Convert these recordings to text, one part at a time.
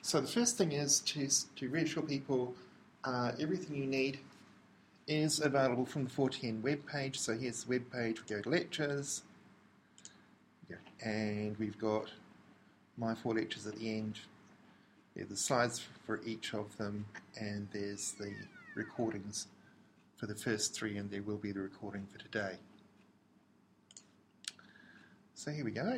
So the first thing is to reassure people everything you need is available from the 410 webpage. So here's the webpage. We go to lectures, and we've got my 4 lectures at the end. There's the slides for each of them, and there's the recordings for the first 3, and there will be the recording for today. So here we go.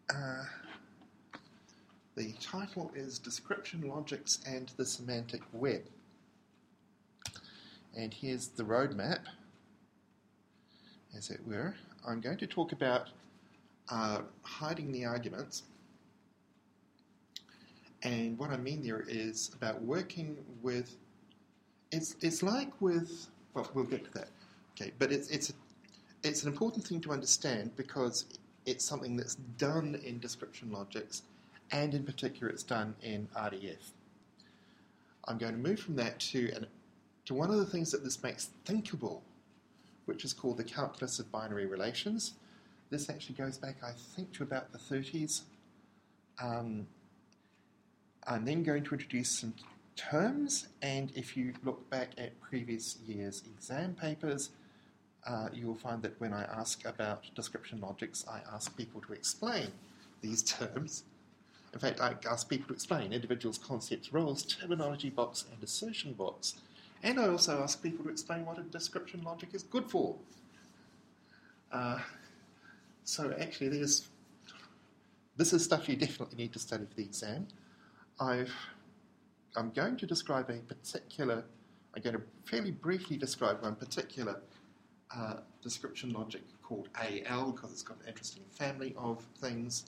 The title is Description Logics and the Semantic Web. And here's the roadmap, as it were. I'm going to talk about hiding the arguments. And what I mean there is about working with, it's like with, well, we'll get to that. Okay, but it's an important thing to understand because it's something that's done in description logics, and in particular it's done in RDF. I'm going to move from that to one of the things that this makes thinkable, which is called the calculus of binary relations. This actually goes back, I think, to about the 30s. I'm then going to introduce some terms, and if you look back at previous year's exam papers, you'll find that when I ask about description logics, I ask people to explain these terms. In fact, I ask people to explain individuals, concepts, roles, terminology box, and assertion box. And I also ask people to explain what a description logic is good for. So actually, this is stuff you definitely need to study for the exam. I'm going to describe I'm going to fairly briefly describe one particular description logic called AL, because it's got an interesting family of things.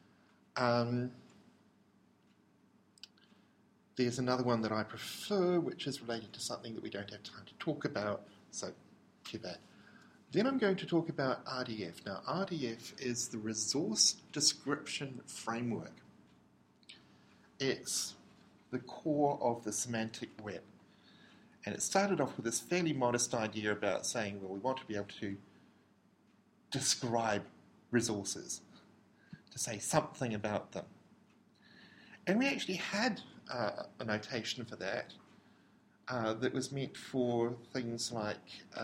There's another one that I prefer, which is related to something that we don't have time to talk about, so too bad. Then I'm going to talk about RDF. Now, RDF is the Resource Description Framework. It's the core of the semantic web. And it started off with this fairly modest idea about saying, well, we want to be able to describe resources, to say something about them. And we actually had a notation for that that was meant for things like,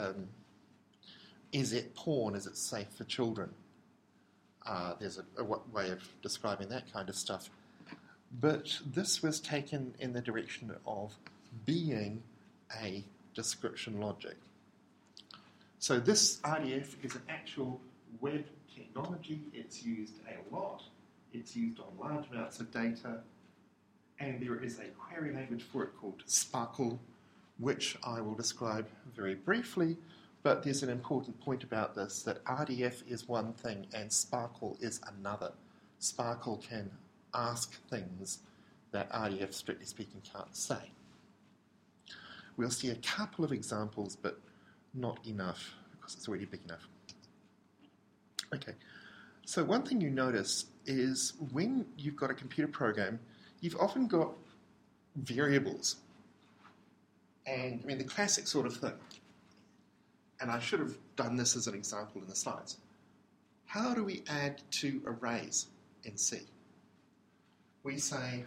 is it porn? Is it safe for children? There's a way of describing that kind of stuff. But this was taken in the direction of being a description logic. So this RDF is an actual web technology. It's used a lot. It's used on large amounts of data. And there is a query language for it called Sparkle, which I will describe very briefly. But there's an important point about this, that RDF is one thing and Sparkle is another. Sparkle can ask things that RDF, strictly speaking, can't say. We'll see a couple of examples, but not enough, because it's already big enough. Okay, so one thing you notice is when you've got a computer program, you've often got variables. And, I mean, the classic sort of thing, and I should have done this as an example in the slides. How do we add to arrays in C? We say,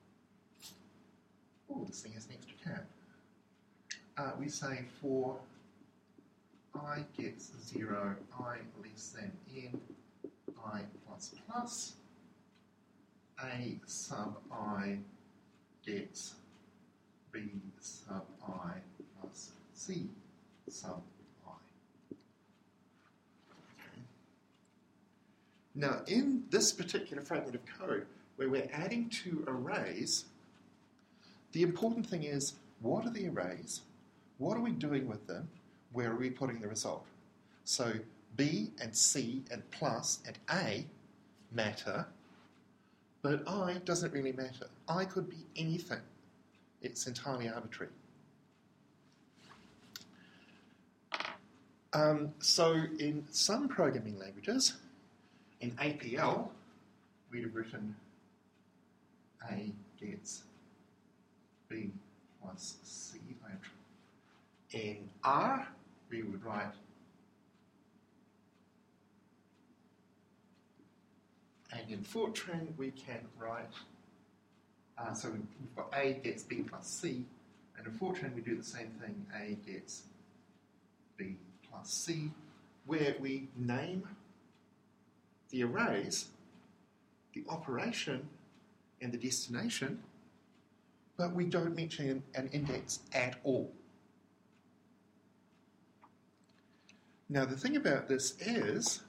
oh, this thing has an extra tab. We say for I gets 0, I less than n, I plus plus, A sub I gets B sub I plus C sub I. Okay. Now, in this particular fragment of code, where we're adding to arrays, the important thing is, what are the arrays? What are we doing with them? Where are we putting the result? So B and C and plus and A matter, but I doesn't really matter. I could be anything. It's entirely arbitrary. So in some programming languages, in APL, we'd have written A gets B plus C. In R, we would write And in Fortran, we can write So we've got A gets B plus C, and in Fortran we do the same thing. A gets B plus C, where we name the arrays, the operation, and the destination, but we don't mention an index at all. Now the thing about this is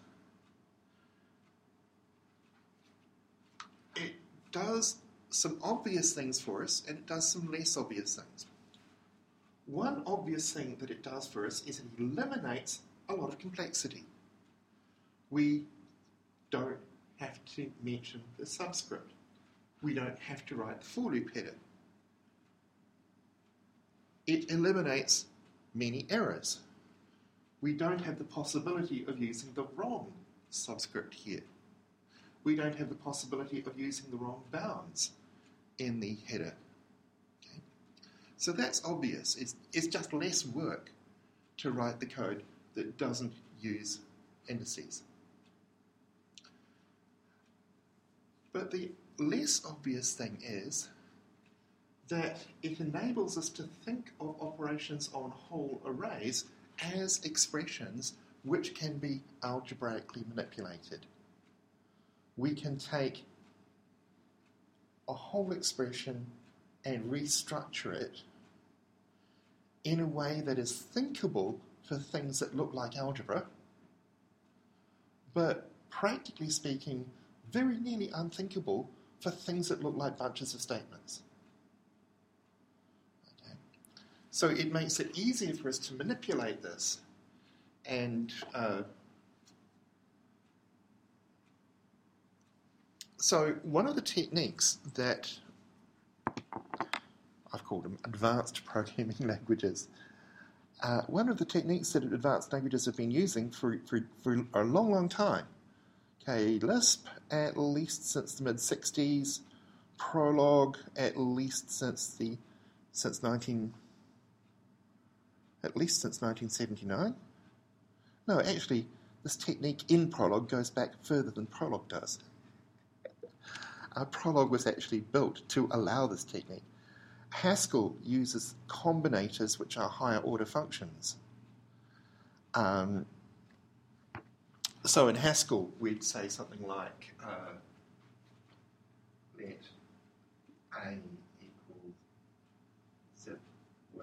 it does some obvious things for us and it does some less obvious things. One obvious thing that it does for us is it eliminates a lot of complexity. We don't have to mention the subscript. We don't have to write the for loop header. It eliminates many errors. We don't have the possibility of using the wrong subscript here. We don't have the possibility of using the wrong bounds in the header. Okay? So that's obvious. It's just less work to write the code that doesn't use indices. But the less obvious thing is that it enables us to think of operations on whole arrays as expressions which can be algebraically manipulated. We can take a whole expression and restructure it in a way that is thinkable for things that look like algebra, but practically speaking, very nearly unthinkable for things that look like bunches of statements. Okay. So it makes it easier for us to manipulate this and so one of the techniques that I've called them advanced programming languages. One of the techniques that advanced languages have been using for a long, long time. Okay, Lisp at least since the mid-60s, Prolog at least since 1979. No, actually, this technique in Prolog goes back further than Prolog does. Prolog was actually built to allow this technique. Haskell uses combinators, which are higher order functions. So in Haskell, we'd say something like let A equal zip with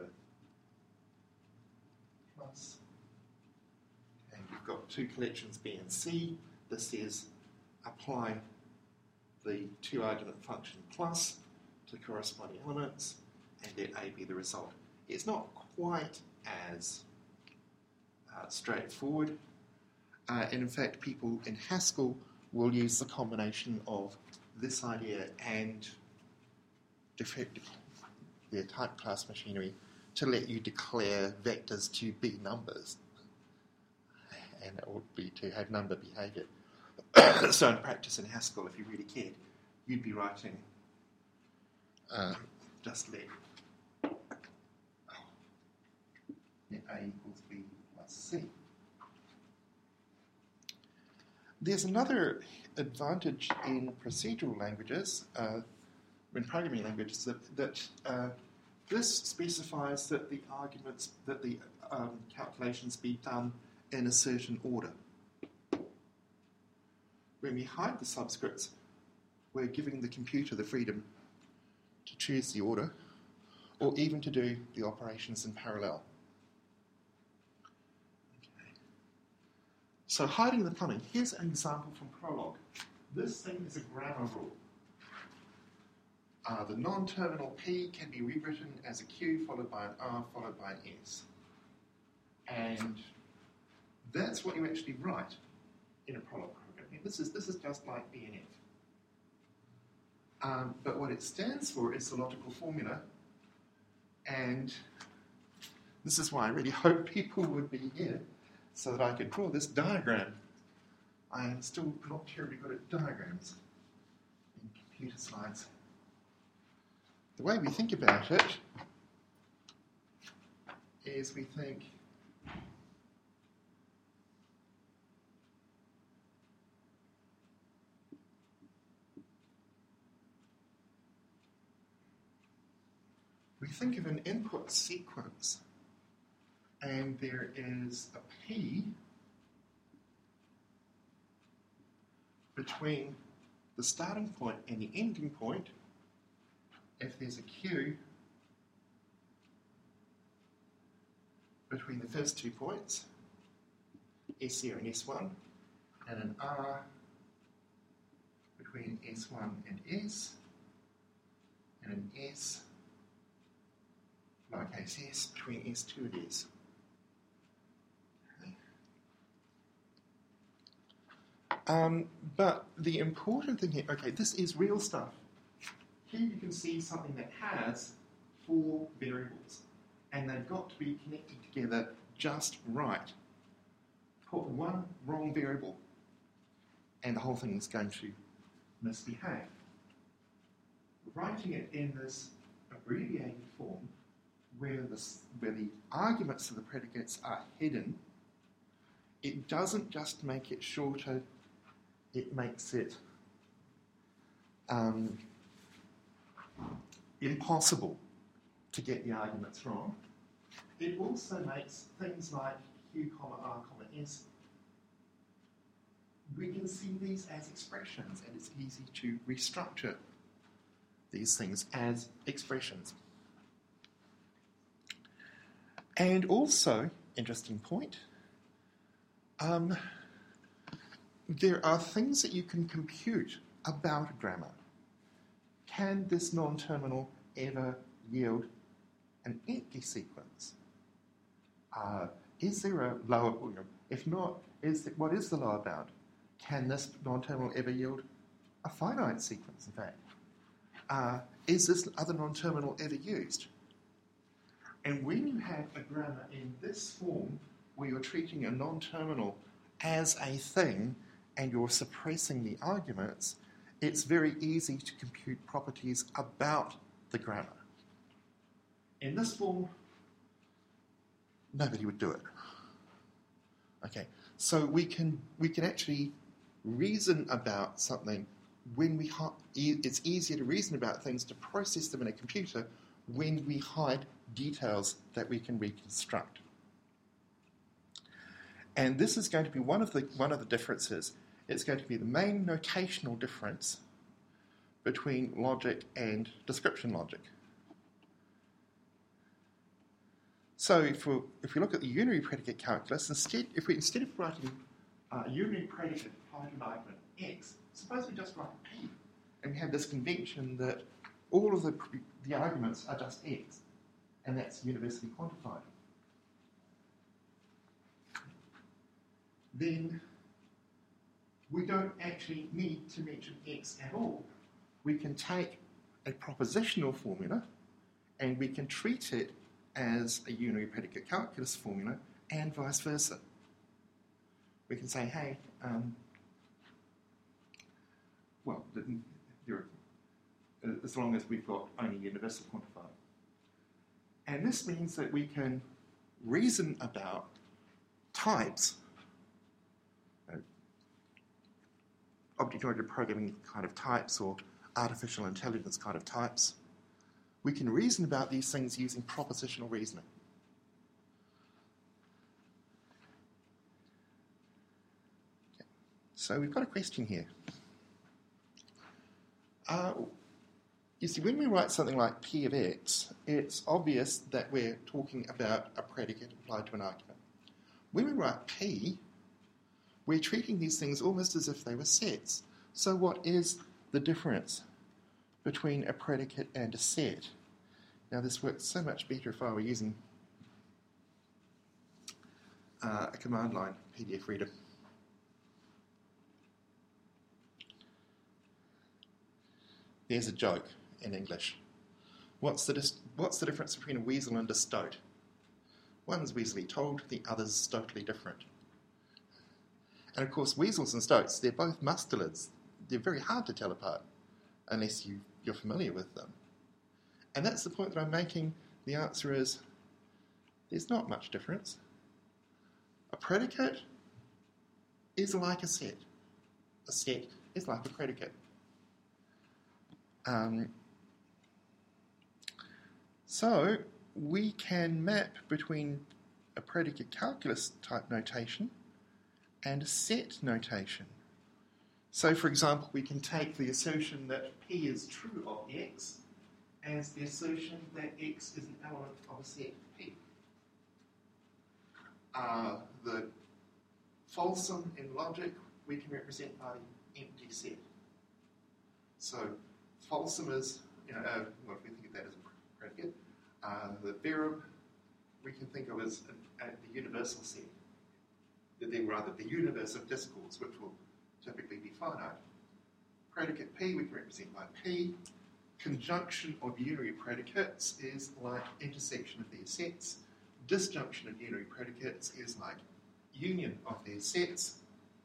plus. And we've got two collections B and C. This says apply the two-argument function plus to the corresponding elements, and let A be the result. It's not quite as straightforward, and in fact people in Haskell will use the combination of this idea and their type class machinery to let you declare vectors to be numbers, and it would be to have number behavior. So in practice in Haskell, if you really cared, you'd be writing just let A equals B plus C. There's another advantage in procedural languages, in programming languages, that this specifies that the arguments, that the calculations be done in a certain order. When we hide the subscripts, we're giving the computer the freedom to choose the order, or even to do the operations in parallel. Okay. So hiding the plumbing. Here's an example from Prolog. This thing is a grammar rule. The non-terminal P can be rewritten as a Q followed by an R followed by an S. And that's what you actually write in a Prolog program. This is just like BNF. But what it stands for is the logical formula, and this is why I really hope people would be here so that I could draw this diagram. I am still not terribly good at diagrams in computer slides. The way we think about it is we think we think of an input sequence, and there is a P between the starting point and the ending point. If there's a Q between the first 2 points, S0 and S1, and an R between S1 and S, and an S, lowercase s, between S2 and S. But the important thing here, okay, this is real stuff. Here you can see something that has 4 variables, and they've got to be connected together just right. Put one wrong variable, and the whole thing is going to misbehave. Writing it in this abbreviated form, where the arguments of the predicates are hidden, it doesn't just make it shorter, it makes it impossible to get the arguments wrong. It also makes things like Q, R, S, we can see these as expressions, and it's easy to restructure these things as expressions. And also, interesting point, there are things that you can compute about grammar. Can this non-terminal ever yield an empty sequence? Is there a lower, if not, what is the lower bound? Can this non-terminal ever yield a finite sequence, in fact? Is this other non-terminal ever used? And when you have a grammar in this form, where you're treating a non-terminal as a thing and you're suppressing the arguments, it's very easy to compute properties about the grammar. In this form, nobody would do it. Okay, so we can actually reason about something when it's easier to reason about things, to process them in a computer, when we hide details that we can reconstruct. And this is going to be one of the differences. It's going to be the main notational difference between logic and description logic. So if we look at the unary predicate calculus, instead of writing a unary predicate applied to an argument x, suppose we just write p, and we have this convention that all of the arguments are just x, and that's universally quantified. Then we don't actually need to mention x at all. We can take a propositional formula and we can treat it as a unary predicate calculus formula, and vice versa. We can say, hey, as long as we've got only universal quantifier. And this means that we can reason about types, object-oriented programming kind of types, or artificial intelligence kind of types. We can reason about these things using propositional reasoning. Okay. So we've got a question here. You see, when we write something like P of x, it's obvious that we're talking about a predicate applied to an argument. When we write P, we're treating these things almost as if they were sets. So what is the difference between a predicate and a set? Now, this works so much better if I were using a command line PDF reader. There's a joke in English. What's the difference between a weasel and a stoat? One's weaselly told, the other's totally different. And of course, weasels and stoats, they're both mustelids. They're very hard to tell apart unless you're familiar with them. And that's the point that I'm making. The answer is, there's not much difference. A predicate is like a set. A set is like a predicate. So we can map between a predicate calculus type notation and a set notation. So for example, we can take the assertion that P is true of X as the assertion that X is an element of a set P. The falsum in logic we can represent by the empty set. So falsum is, well, if we think of that as a predicate, the verum we can think of as the universal set. Rather, the universe of discourse, which will typically be finite. Predicate P we can represent by P. Conjunction of unary predicates is like intersection of their sets. Disjunction of unary predicates is like union of their sets.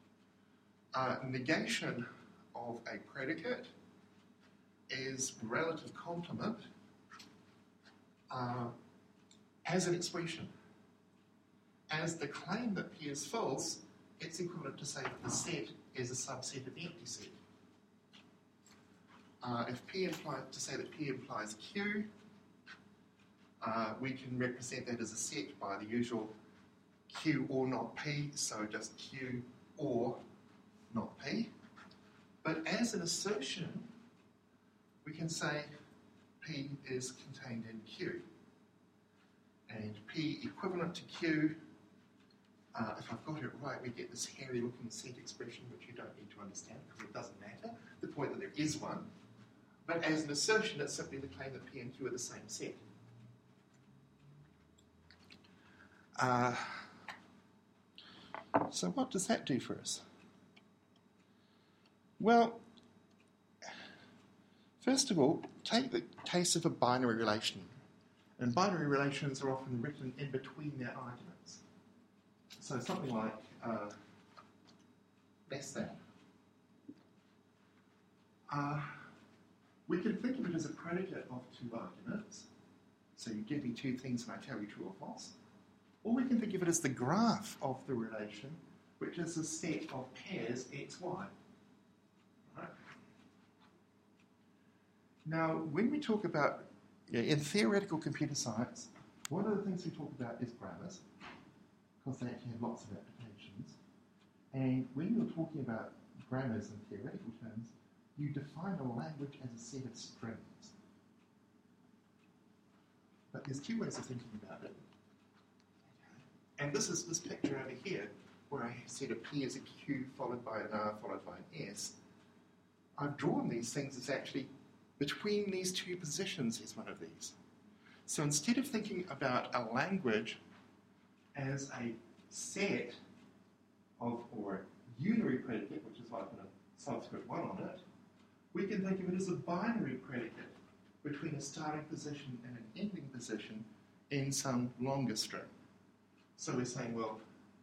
Negation of a predicate is relative complement as an expression. As the claim that P is false, it's equivalent to say that the set is a subset of the empty set. If P implies, to say that P implies Q, we can represent that as a set by the usual Q or not P, so just Q or not P. But as an assertion, we can say P is contained in Q. And P equivalent to Q, if I've got it right, we get this hairy-looking set expression, which you don't need to understand because it doesn't matter. The point that there is one. But as an assertion, it's simply the claim that P and Q are the same set. So what does that do for us? Well, first of all, take the case of a binary relation. And binary relations are often written in between their arguments. So something like less than. We can think of it as a predicate of two arguments. So you give me two things and I tell you true or false. Or we can think of it as the graph of the relation, which is a set of pairs x, y. Right? Now, when we talk about, in theoretical computer science, one of the things we talk about is grammars, because they actually have lots of applications. And when you're talking about grammars in theoretical terms, you define a language as a set of strings. But there's two ways of thinking about it. And this is this picture over here, where I said a P is a Q followed by an R followed by an S. I've drawn these things as actually between these two positions is one of these. So instead of thinking about a language as a set of, or a unary predicate, which is like a subscript 1 on it, we can think of it as a binary predicate between a starting position and an ending position in some longer string. So we're saying, well,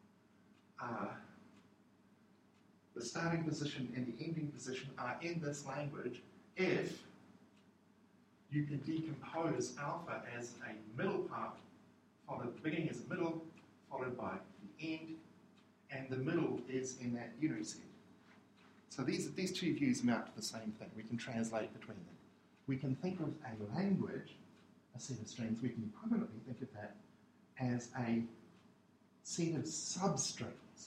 the starting position and the ending position are in this language if you can decompose alpha as a middle part, beginning as a middle, followed by the end, and the middle is in that unary set. So these two views amount to the same thing. We can translate between them. We can think of a language, a set of strings, we can equivalently think of that as a set of substrings.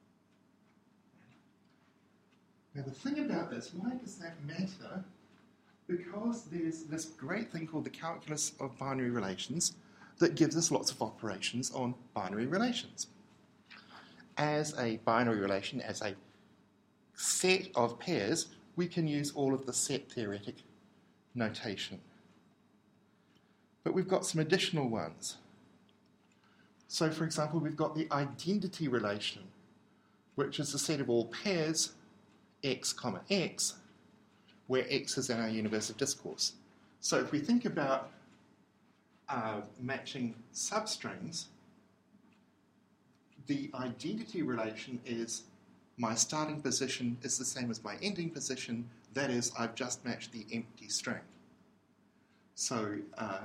Now the thing about this, why does that matter? Because there's this great thing called the calculus of binary relations that gives us lots of operations on binary relations. As a binary relation, as a set of pairs, we can use all of the set theoretic notation. But we've got some additional ones. So, for example, we've got the identity relation, which is the set of all pairs x, comma x, where x is in our universe of discourse. So if we think about matching substrings, the identity relation is my starting position is the same as my ending position, that is, I've just matched the empty string. So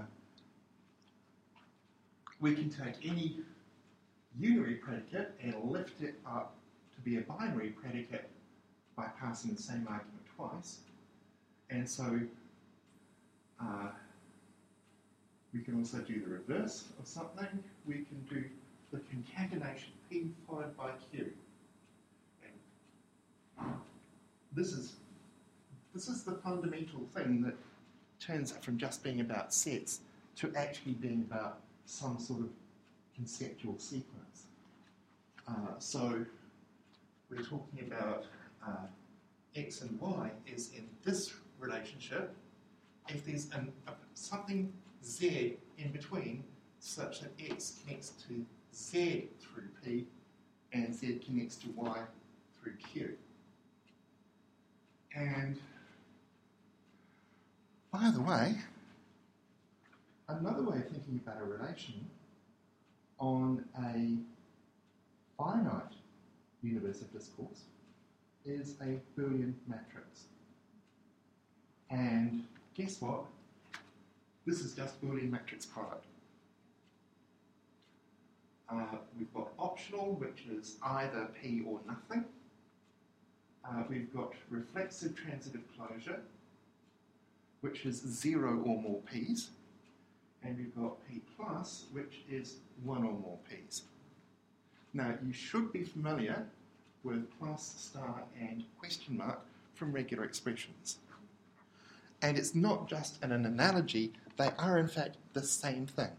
we can take any unary predicate and lift it up to be a binary predicate by passing the same argument twice. And so We can also do the reverse of something. We can do the concatenation P followed by Q. And this is the fundamental thing that turns it from just being about sets to actually being about some sort of conceptual sequence. So we're talking about X and Y is in this relationship if there's something Z in between such that X connects to Z through P and Z connects to Y through Q. And by the way, another way of thinking about a relation on a finite universe of discourse is a Boolean matrix. And guess what? This is just Boolean matrix product. We've got optional, which is either P or nothing. We've got reflexive transitive closure, which is 0 or more P's. And we've got P plus, which is 1 or more P's. Now, you should be familiar with plus, star, and question mark from regular expressions. And it's not just an analogy, they are in fact the same thing.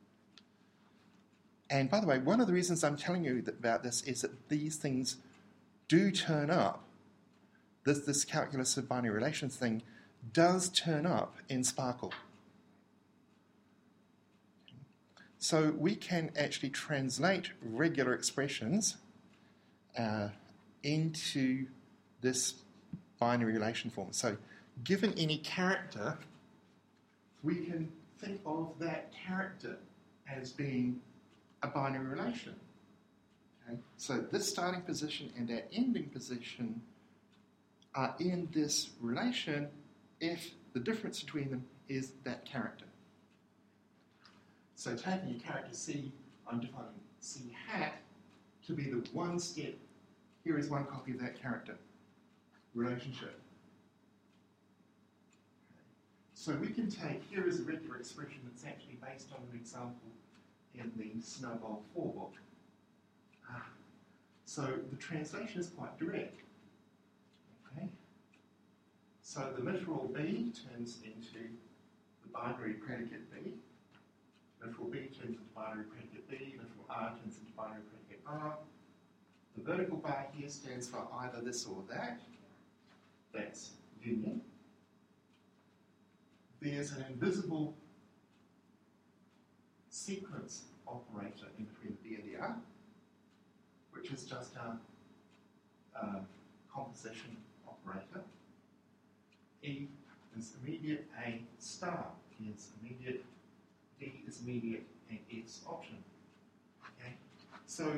And by the way, one of the reasons I'm telling you about this is that these things do turn up. This calculus of binary relations thing does turn up in Sparkle. So we can actually translate regular expressions into this binary relation form. So given any character, we can think of that character as being a binary relation. Okay? So this starting position and that ending position are in this relation if the difference between them is that character. So taking a character C, I'm defining C hat to be the one step. Here is one copy of that character relationship. So we can take, here is a regular expression that's actually based on an example in the Snowball 4 book. So the translation is quite direct. Okay. So the literal B turns into the binary predicate B. Literal B turns into binary predicate B. Literal R turns into binary predicate R. The vertical bar here stands for either this or that. That's union. There's an invisible sequence operator in between the B and the R, which is just a composition operator. E is immediate, A star is immediate, D is immediate, and X option. Okay? So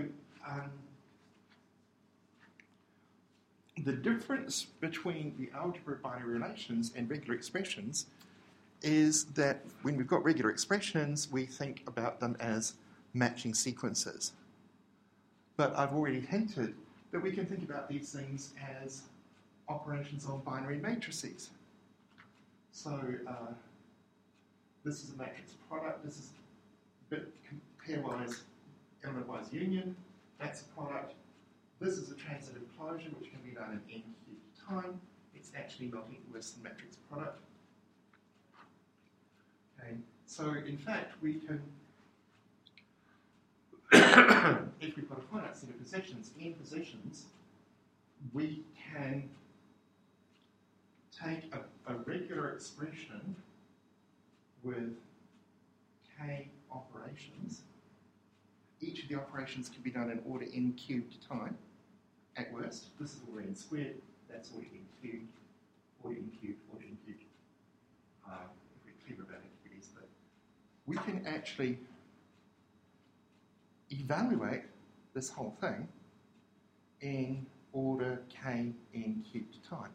the difference between the algebra of binary relations and regular expressions is that when we've got regular expressions, we think about them as matching sequences. But I've already hinted that we can think about these things as operations on binary matrices. So this is a matrix product. This is bit pairwise, element-wise union. That's a product. This is a transitive closure, which can be done in n cubed time. It's actually not equal to the matrix product. Okay. So in fact, we can, if we've got a finite set of positions, n positions, we can take a regular expression with k operations. Each of the operations can be done in order n cubed time, at worst. This is order n squared, that's order n cubed, order n cubed, order n cubed. If we're clever about activities, but we can actually evaluate this whole thing in order k n cubed time.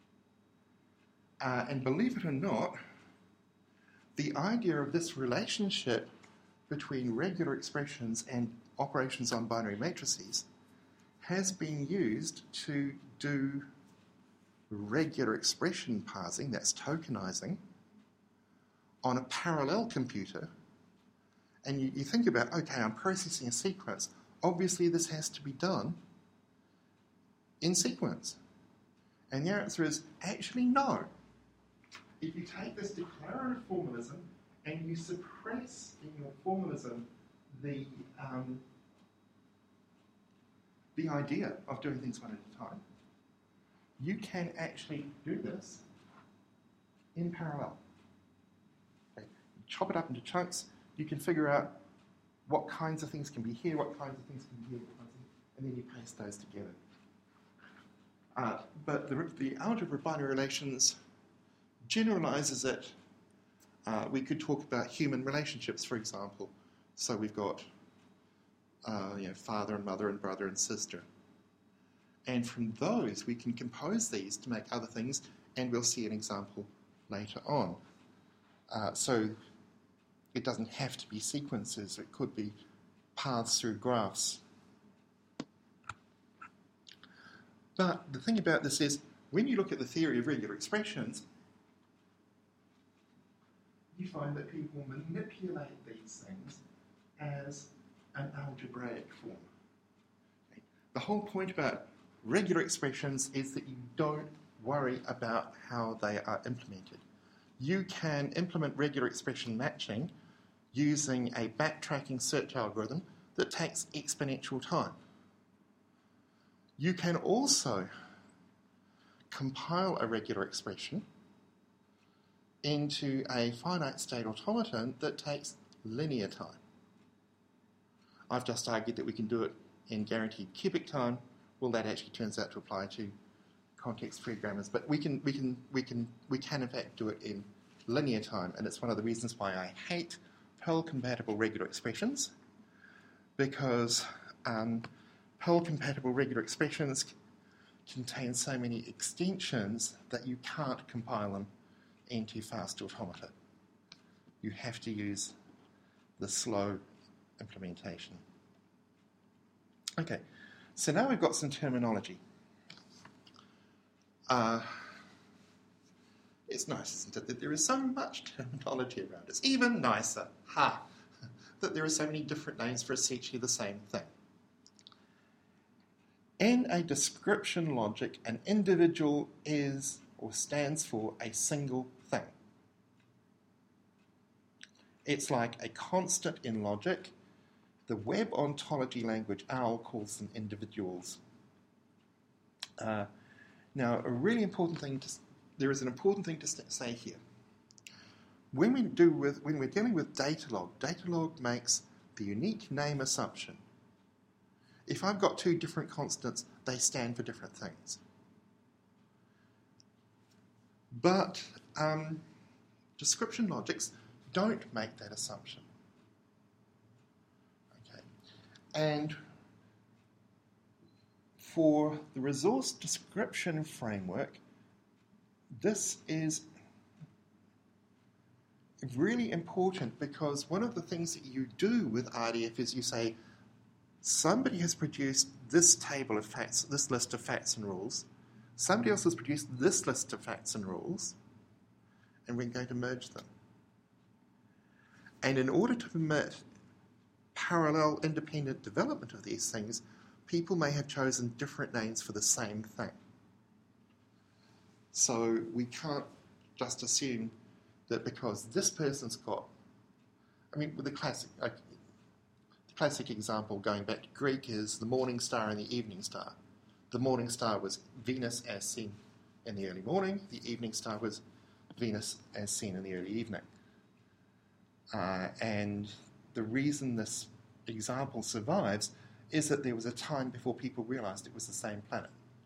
And believe it or not, the idea of this relationship between regular expressions and operations on binary matrices has been used to do regular expression parsing, that's tokenizing, on a parallel computer, and you think about, okay, I'm processing a sequence. Obviously, this has to be done in sequence. And the answer is actually no. If you take this declarative formalism and you suppress in your formalism the idea of doing things one at a time, you can actually do this in parallel. Okay. Chop it up into chunks. You can figure out what kinds of things can be here, what kinds of things can be here, and then you paste those together. But the algebra of binary relations generalizes it. We could talk about human relationships, for example. So we've got father and mother and brother and sister. And from those, we can compose these to make other things, and we'll see an example later on. So it doesn't have to be sequences. It could be paths through graphs. But the thing about this is, when you look at the theory of regular expressions, you find that people manipulate these things as an algebraic form. Okay. The whole point about regular expressions is that you don't worry about how they are implemented. You can implement regular expression matching using a backtracking search algorithm that takes exponential time. You can also compile a regular expression into a finite state automaton that takes linear time. I've just argued that we can do it in guaranteed cubic time. Well, that actually turns out to apply to context-free grammars, but we can in fact do it in linear time, and it's one of the reasons why I hate Perl-compatible regular expressions, because Perl-compatible regular expressions contain so many extensions that you can't compile them into fast automata. You have to use the slow implementation. Okay, so now we've got some terminology. It's nice, isn't it, that there is so much terminology around. It's even nicer, that there are so many different names for essentially the same thing. In a description logic, an individual is or stands for a single thing. It's like a constant in logic. The web ontology language OWL calls them individuals. Now, there is an important thing to say here. When we're dealing with Datalog makes the unique name assumption. If I've got two different constants, they stand for different things. But description logics don't make that assumption. Okay. And for the resource description framework, this is really important, because one of the things that you do with RDF is you say, somebody has produced this table of facts, this list of facts and rules. Somebody else has produced this list of facts and rules, and we're going to merge them. And in order to permit parallel independent development of these things, people may have chosen different names for the same thing. So we can't just assume that because this person's got, with the classic example going back to Greek is the morning star and the evening star. The morning star was Venus as seen in the early morning. The evening star was Venus as seen in the early evening. And the reason this example survives is that there was a time before people realized it was the same planet.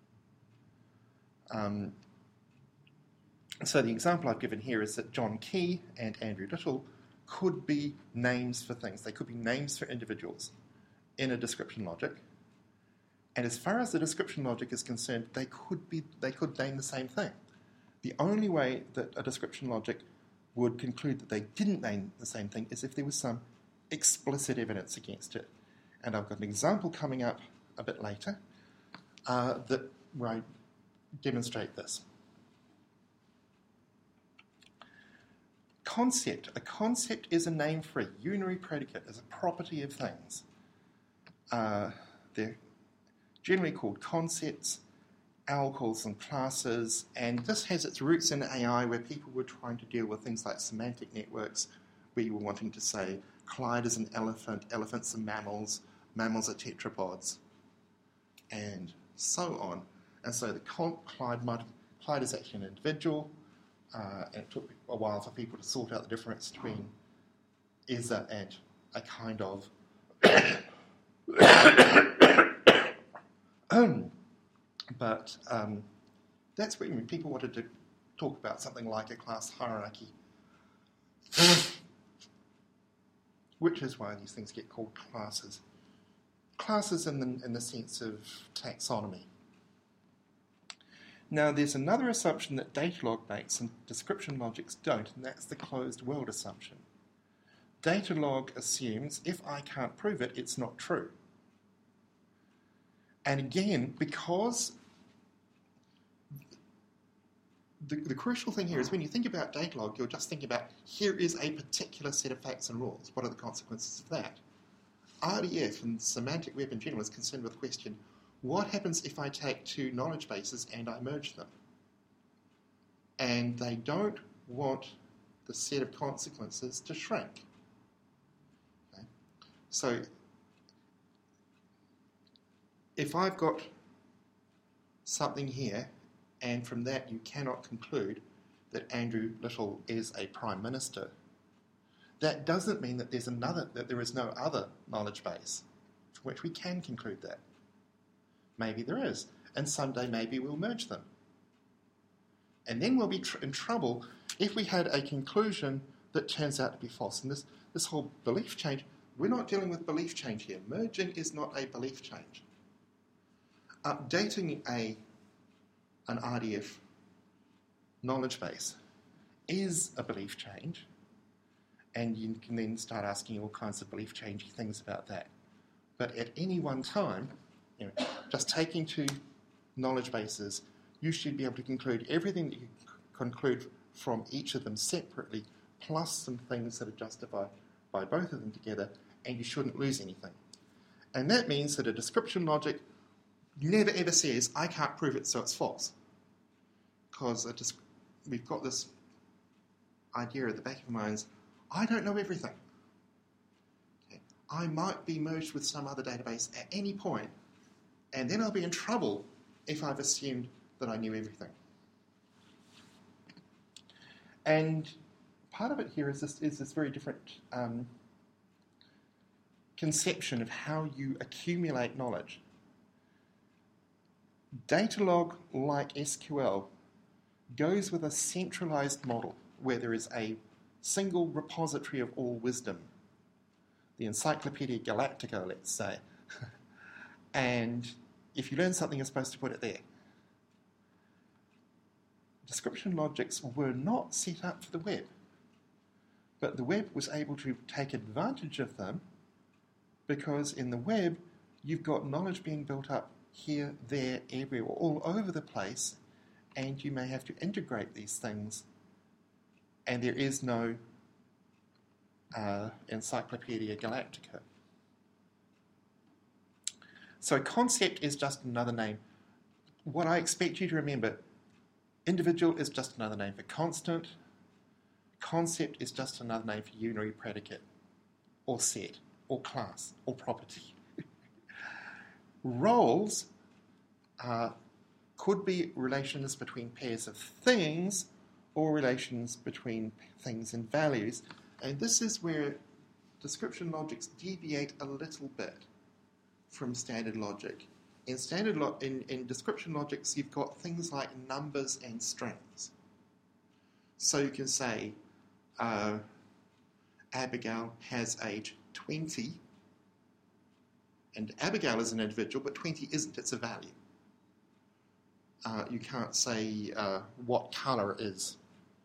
So the example I've given here is that John Key and Andrew Little could be names for things. They could be names for individuals in a description logic. And as far as the description logic is concerned, they could name the same thing. The only way that a description logic would conclude that they didn't name the same thing is if there was some explicit evidence against it. And I've got an example coming up a bit later where I demonstrate this. Concept. A concept is a name for a unary predicate, is a property of things. They're generally called concepts. OWL calls them classes, and this has its roots in AI, where people were trying to deal with things like semantic networks, where you were wanting to say Clyde is an elephant, elephants are mammals, mammals are tetrapods, and so on. And so the Clyde is actually an individual, and it took a while for people to sort out the difference between Ezza and a kind of but that's when people wanted to talk about something like a class hierarchy, which is why these things get called classes. Classes in the sense of taxonomy. Now, there's another assumption that Datalog makes and description logics don't, and that's the closed world assumption. Datalog assumes if I can't prove it, it's not true. And again, because the crucial thing here is when you think about Datalog, you're just thinking about here is a particular set of facts and rules. What are the consequences of that? RDF and semantic web in general is concerned with the question, what happens if I take two knowledge bases and I merge them? And they don't want the set of consequences to shrink. Okay? So if I've got something here, and from that you cannot conclude that Andrew Little is a Prime Minister, that doesn't mean that there is no other knowledge base from which we can conclude that. Maybe there is, and someday maybe we'll merge them. And then we'll be in trouble if we had a conclusion that turns out to be false. And this whole belief change, we're not dealing with belief change here. Merging is not a belief change. Updating an RDF knowledge base is a belief change, and you can then start asking all kinds of belief changey things about that. But at any one time, just taking two knowledge bases, you should be able to conclude everything that you conclude from each of them separately, plus some things that are justified by both of them together, and you shouldn't lose anything. And that means that a description logic never ever says, I can't prove it, so it's false. Because we've got this idea at the back of our minds, I don't know everything. Okay. I might be merged with some other database at any point, and then I'll be in trouble if I've assumed that I knew everything. And part of it here is this very different conception of how you accumulate knowledge. Datalog, like SQL, goes with a centralized model where there is a single repository of all wisdom, the Encyclopedia Galactica, let's say. And if you learn something, you're supposed to put it there. Description logics were not set up for the web, but the web was able to take advantage of them because in the web, you've got knowledge being built up here, there, everywhere, all over the place, and you may have to integrate these things, and there is no Encyclopedia Galactica. So concept is just another name. What I expect you to remember, individual is just another name for constant, concept is just another name for unary predicate, or set, or class, or property. Roles could be relations between pairs of things or relations between things and values. And this is where description logics deviate a little bit from standard logic. In in description logics, you've got things like numbers and strings. So you can say, Abigail has age 20, and Abigail is an individual, but 20 isn't, it's a value. You can't say what colour is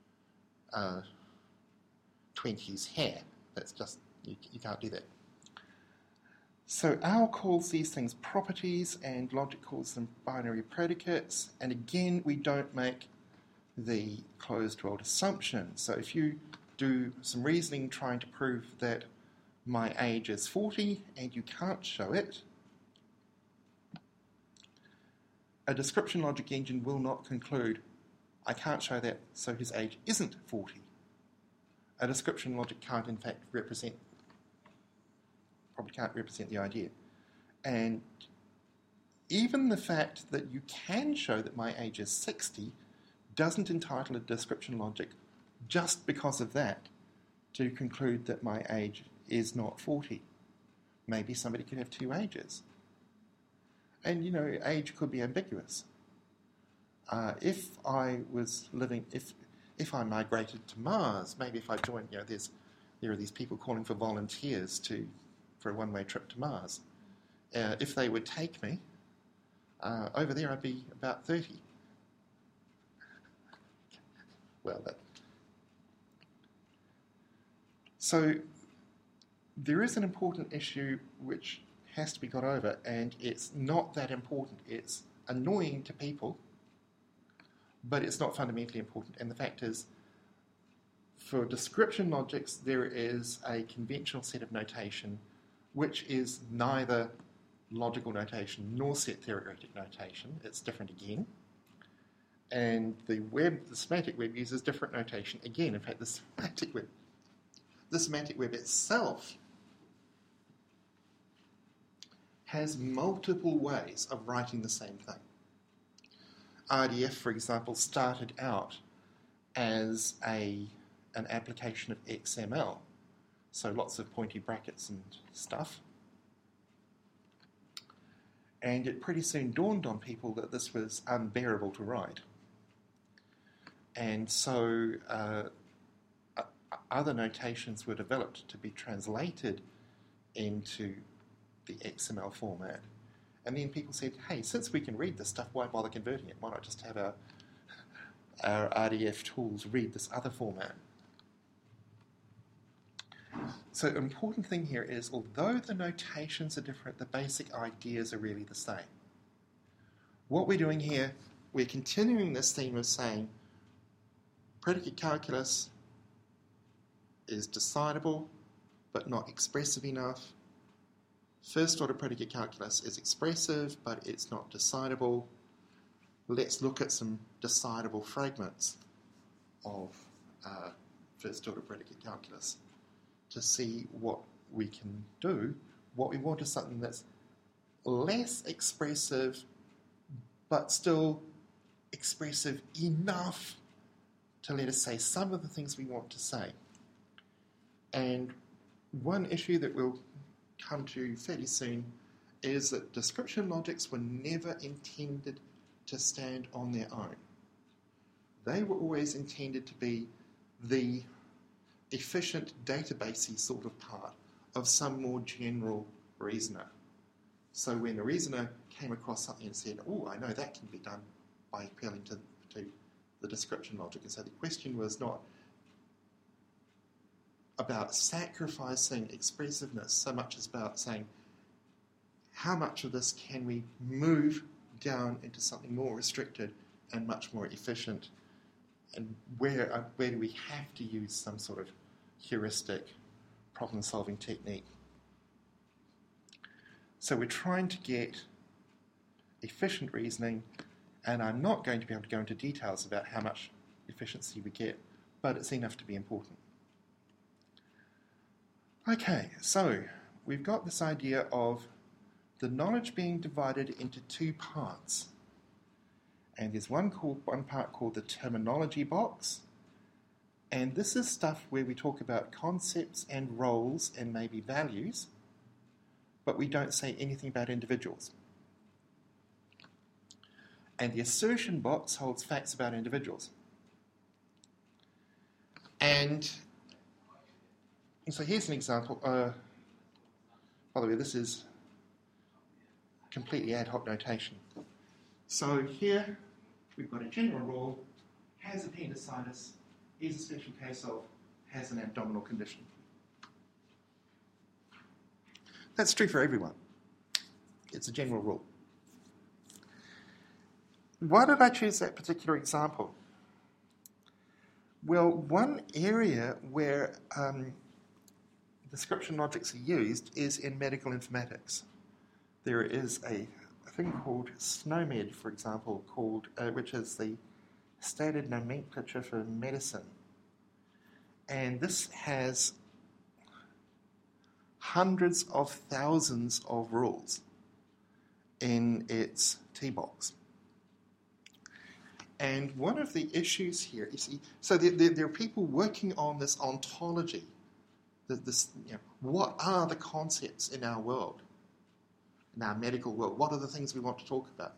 20's hair. That's just, you can't do that. So OWL calls these things properties, and logic calls them binary predicates. And again, we don't make the closed world assumption. So if you do some reasoning trying to prove that my age is 40 and you can't show it, a description logic engine will not conclude, I can't show that, so his age isn't 40. A description logic can't, in fact, probably can't represent the idea. And even the fact that you can show that my age is 60 doesn't entitle a description logic just because of that to conclude that my age is not 40. Maybe somebody could have two ages. And, you know, age could be ambiguous. If I migrated to Mars, maybe if I joined, you know, there are these people calling for volunteers for a one-way trip to Mars. If they would take me, over there I'd be about 30. So there is an important issue which has to be got over, and it's not that important. It's annoying to people, but it's not fundamentally important. And the fact is, for description logics, there is a conventional set of notation which is neither logical notation nor set theoretic notation. It's different again. And the semantic web uses different notation again. In fact, the semantic web itself has multiple ways of writing the same thing. RDF, for example, started out as an application of XML, so lots of pointy brackets and stuff. And it pretty soon dawned on people that this was unbearable to write. And so other notations were developed to be translated into the XML format. And then people said, hey, since we can read this stuff, why bother converting it? Why not just have our RDF tools read this other format? So the important thing here is, although the notations are different, the basic ideas are really the same. What we're doing here, we're continuing this theme of saying predicate calculus is decidable but not expressive enough. First order predicate calculus is expressive but it's not decidable. Let's look at some decidable fragments of first order predicate calculus to see what we can do. What we want is something that's less expressive but still expressive enough to let us say some of the things we want to say. And one issue that we'll come to fairly soon is that description logics were never intended to stand on their own. They were always intended to be the efficient databasey sort of part of some more general reasoner. So when the reasoner came across something and said, oh, I know that can be done by appealing to the description logic. And so the question was not about sacrificing expressiveness so much as about saying, how much of this can we move down into something more restricted and much more efficient? And where do we have to use some sort of heuristic problem-solving technique? So we're trying to get efficient reasoning, and I'm not going to be able to go into details about how much efficiency we get, but it's enough to be important. Okay, so we've got this idea of the knowledge being divided into two parts. And there's one part called the terminology box. And this is stuff where we talk about concepts and roles and maybe values, but we don't say anything about individuals. And the assertion box holds facts about individuals. And so here's an example. By the way, this is completely ad hoc notation. So here we've got a general rule, has appendicitis, is a special case of, has an abdominal condition. That's true for everyone. It's a general rule. Why did I choose that particular example? Well, one area where description logics are used is in medical informatics. There is a thing called SNOMED, for example, which is the standard nomenclature for medicine. And this has hundreds of thousands of rules in its T-box. And one of the issues here, you see, so there are people working on this ontology. What are the concepts in our world, in our medical world? What are the things we want to talk about?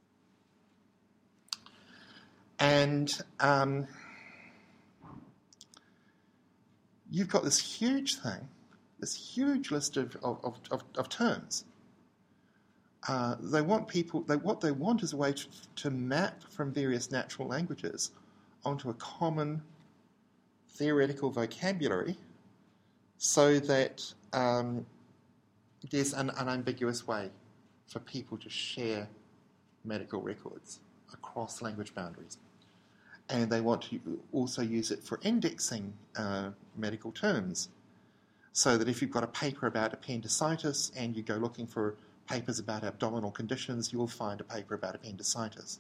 And you've got this huge thing, this huge list of terms. What they want is a way to map from various natural languages onto a common theoretical vocabulary so that there's an unambiguous way for people to share medical records across language boundaries. And they want to also use it for indexing medical terms, so that if you've got a paper about appendicitis and you go looking for papers about abdominal conditions, you'll find a paper about appendicitis.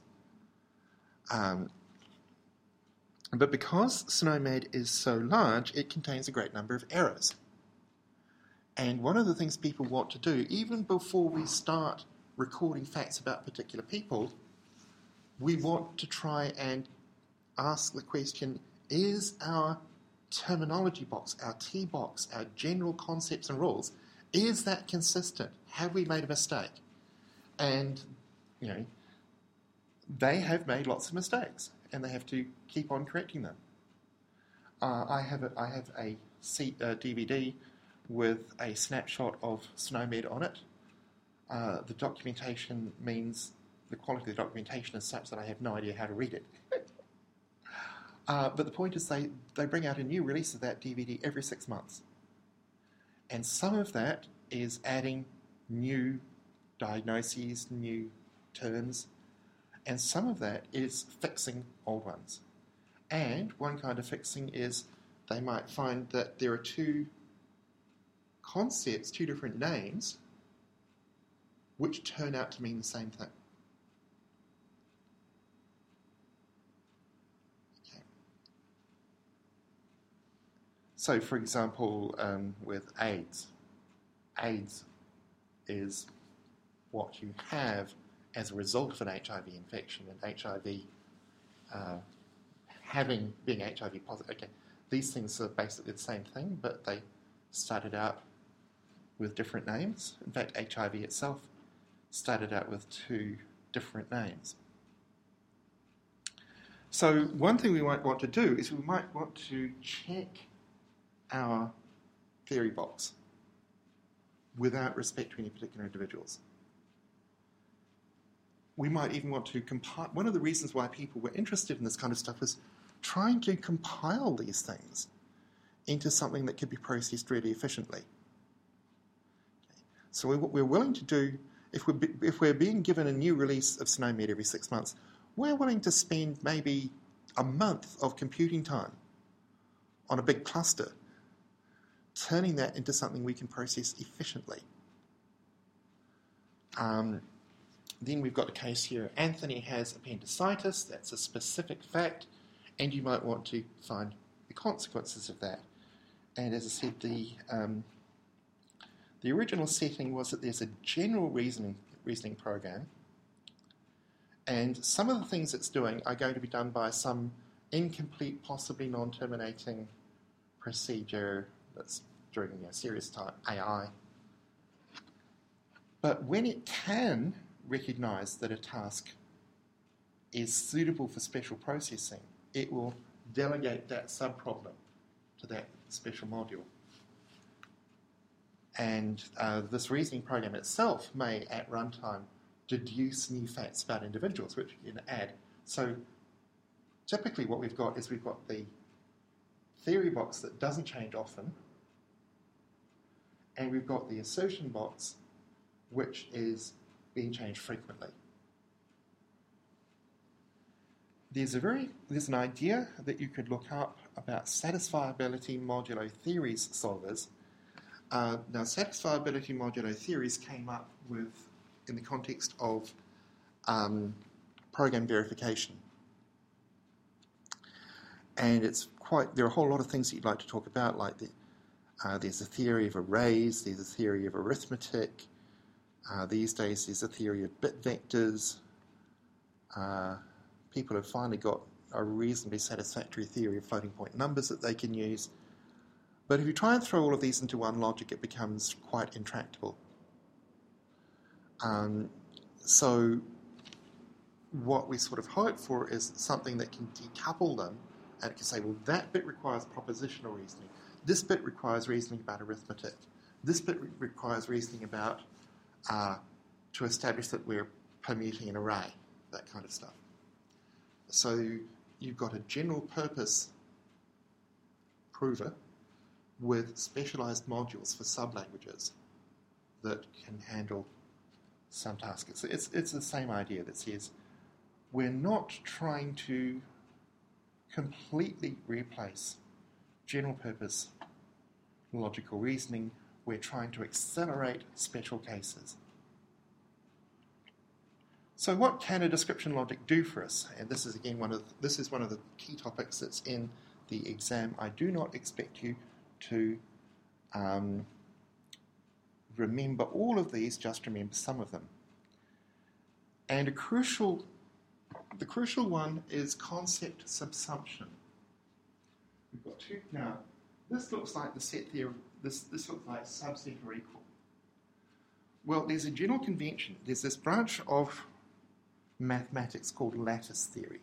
But because SNOMED is so large, it contains a great number of errors. And one of the things people want to do, even before we start recording facts about particular people, we want to try and ask the question, is our terminology box, our T box, our general concepts and rules, is that consistent? Have we made a mistake? And, they have made lots of mistakes, and they have to keep on correcting them. I have a DVD with a snapshot of SNOMED on it. The documentation means the quality of the documentation is such that I have no idea how to read it. But the point is they bring out a new release of that DVD every 6 months. And some of that is adding new diagnoses, new terms, and some of that is fixing old ones. And one kind of fixing is they might find that there are two concepts, two different names, which turn out to mean the same thing. Okay. So, for example, with AIDS is what you have as a result of an HIV infection, and HIV being HIV positive. Okay, these things are basically the same thing, but they started out with different names. In fact, HIV itself started out with 2 different names. So one thing we might want to do is we might want to check our theory box without respect to any particular individuals. We might even want to compile. One of the reasons why people were interested in this kind of stuff was trying to compile these things into something that could be processed really efficiently. Okay. So what we're willing to do, if we're being given a new release of SNOMED every 6 months, we're willing to spend maybe a month of computing time on a big cluster, turning that into something we can process efficiently. Then we've got a case here. Anthony has appendicitis. That's a specific fact, and you might want to find the consequences of that. And as I said, the original setting was that there's a general reasoning program, and some of the things it's doing are going to be done by some incomplete, possibly non-terminating procedure that's during serious time AI. But when it can recognize that a task is suitable for special processing, it will delegate that subproblem to that special module. And this reasoning program itself may, at runtime, deduce new facts about individuals, which you can add. So typically what we've got is we've got the theory box that doesn't change often, and we've got the assertion box, which is being changed frequently. there's an idea that you could look up about satisfiability modulo theories solvers. Now, satisfiability modulo theories came up in the context of program verification. And there are a whole lot of things that you'd like to talk about, like there's a theory of arrays, there's a theory of arithmetic, these days there's a theory of bit vectors. People have finally got a reasonably satisfactory theory of floating point numbers that they can use. But if you try and throw all of these into one logic, it becomes quite intractable. So what we sort of hope for is something that can decouple them, and it can say, well, that bit requires propositional reasoning. This bit requires reasoning about arithmetic. This bit requires reasoning about to establish that we're permuting an array, that kind of stuff. So you've got a general purpose prover with specialized modules for sublanguages that can handle some tasks. It's the same idea that says we're not trying to completely replace general purpose logical reasoning. We're trying to accelerate special cases. So what can a description logic do for us? And this is again one of the key topics that's in the exam. I do not expect you to remember all of these, just remember some of them. And the crucial one is concept subsumption. We've got two now. This looks like the set theory. This looks like subset or equal. Well, there's a general convention. There's this branch of mathematics called lattice theory.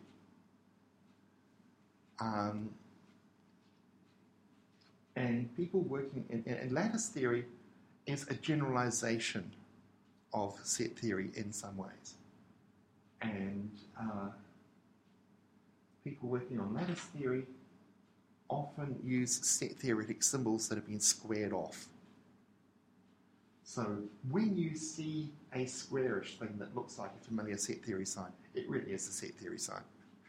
And people working in lattice theory is a generalization of set theory in some ways. And people working on lattice theory often use set theoretic symbols that have been squared off. So when you see a squarish thing that looks like a familiar set theory sign, it really is a set theory sign.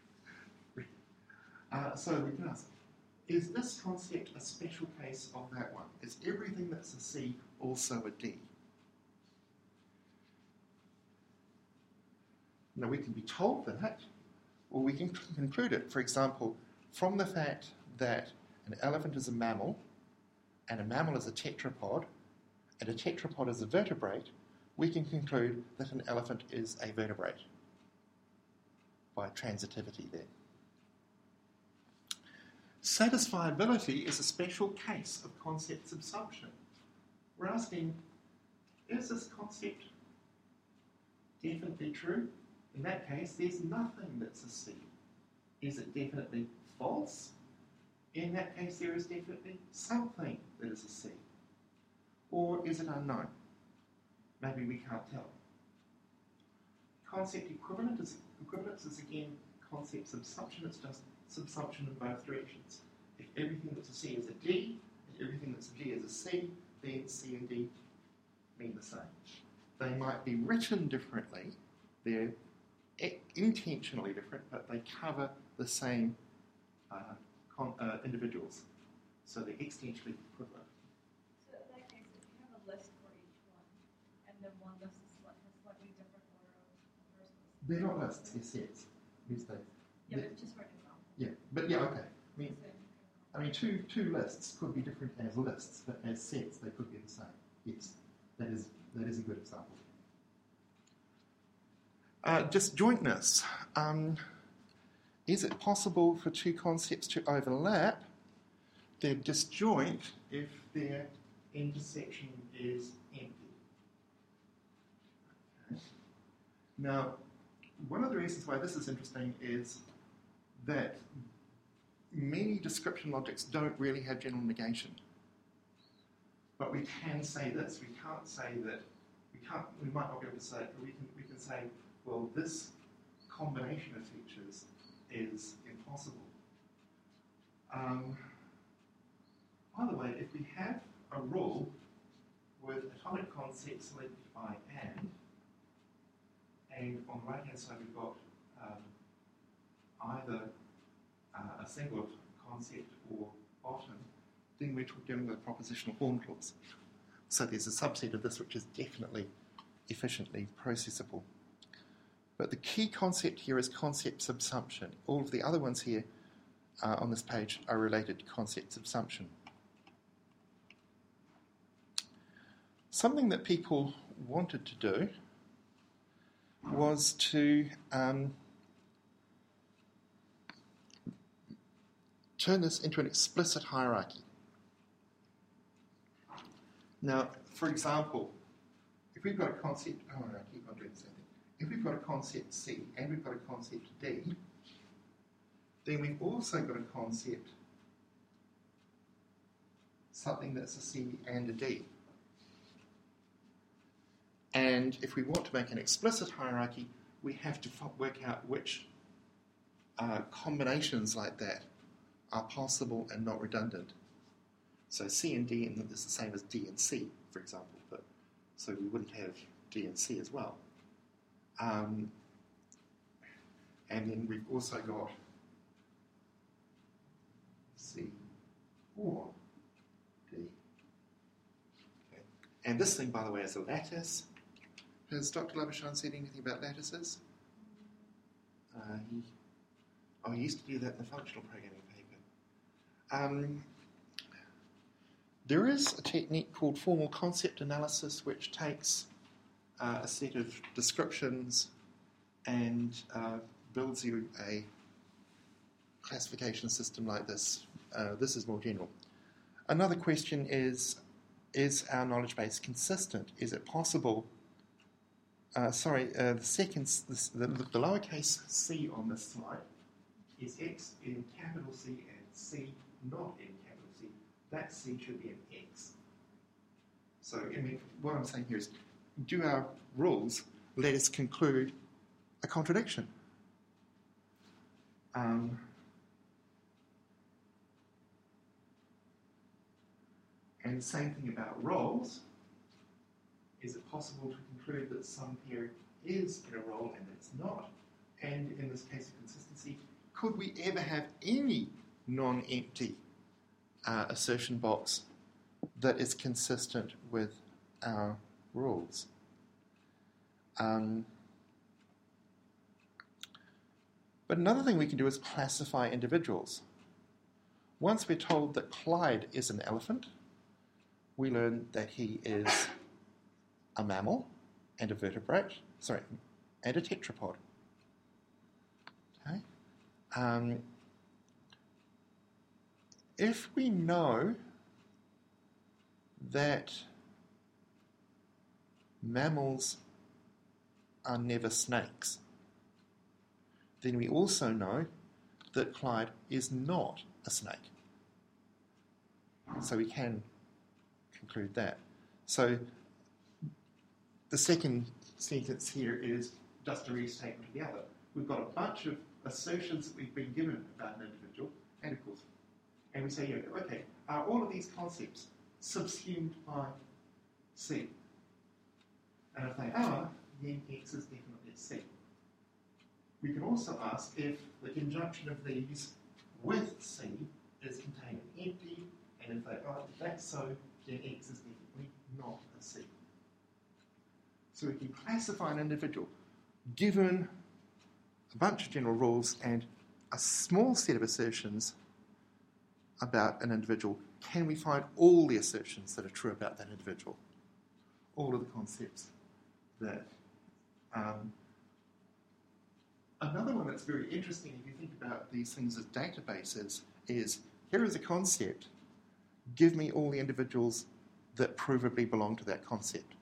So we can ask, is this concept a special case of that one? Is everything that's a C also a D? Now we can be told that, or we can conclude it, for example, from the fact that an elephant is a mammal, and a mammal is a tetrapod, and a tetrapod is a vertebrate, we can conclude that an elephant is a vertebrate by transitivity there. Satisfiability is a special case of concept subsumption. We're asking, is this concept definitely true? In that case, there's nothing that's a C. Is it definitely false? In that case, there is definitely something that is a C. Or is it unknown? Maybe we can't tell. Concept equivalence is again concept subsumption. It's just subsumption in both directions. If everything that's a C is a D, and everything that's a D is a C, then C and D mean the same. They might be written differently. They're intentionally different, but they cover the same individuals. So they're extensionally equivalent. So in that case, if you have a list for each one, and then one list has slightly different order of verses. They're not lists, they're sets. Yeah, but just for an example. Yeah, but yeah, okay. I mean, two lists could be different as lists, but as sets, they could be the same. Yes, that is a good example. Disjointness. Is it possible for two concepts to overlap? They're disjoint if their intersection is empty. Okay. Now, one of the reasons why this is interesting is that many description logics don't really have general negation. But we can say this. We can't say that. We might not be able to say it, but we can say, well, this combination of features is impossible. By the way, if we have a rule with atomic concepts selected by and on the right-hand side we've got either a single concept or bottom, then we're dealing with a propositional form clause. So there's a subset of this which is definitely efficiently processable. But the key concept here is concept subsumption. All of the other ones here on this page are related to concept subsumption. Something that people wanted to do was to turn this into an explicit hierarchy. Now, for example, if we've got a concept, I keep on doing the same thing. If we've got a concept C and we've got a concept D, then we've also got a concept, something that's a C and a D. And if we want to make an explicit hierarchy, we have to work out which combinations like that are possible and not redundant. So C and D is the same as D and C, for example, but so we wouldn't have D and C as well. And then we've also got C or D. Okay. And this thing, by the way, is a lattice. Has Dr. Labuschagne said anything about lattices? He used to do that in the functional programming paper. There is a technique called formal concept analysis which takes a set of descriptions and builds you a classification system like this. This is more general. Another question is our knowledge base consistent? Is it possible... the lowercase c on this slide is X in capital C and C not in capital C. That C should be an X. So, what I'm saying here is, do our rules let us conclude a contradiction? And the same thing about roles. Is it possible to conclude that some pair is in a role and it's not? And in this case of consistency, could we ever have any non-empty assertion box that is consistent with our rules? But another thing we can do is classify individuals. Once we're told that Clyde is an elephant, we learn that he is a mammal and a vertebrate, and a tetrapod. Okay. If we know that mammals are never snakes, then we also know that Clyde is not a snake. So we can conclude that. So the second sentence here is just a restatement of the other. We've got a bunch of assertions that we've been given about an individual, and of course, and we say, okay, are all of these concepts subsumed by C? And if they are, then X is definitely C. We can also ask if the conjunction of these with C is contained in empty, and if that's so, then X is definitely not a C. So we can classify an individual given a bunch of general rules and a small set of assertions about an individual. Can we find all the assertions that are true about that individual? All of the concepts that... Another one that's very interesting if you think about these things as databases is, here is a concept, give me all the individuals that provably belong to that concept.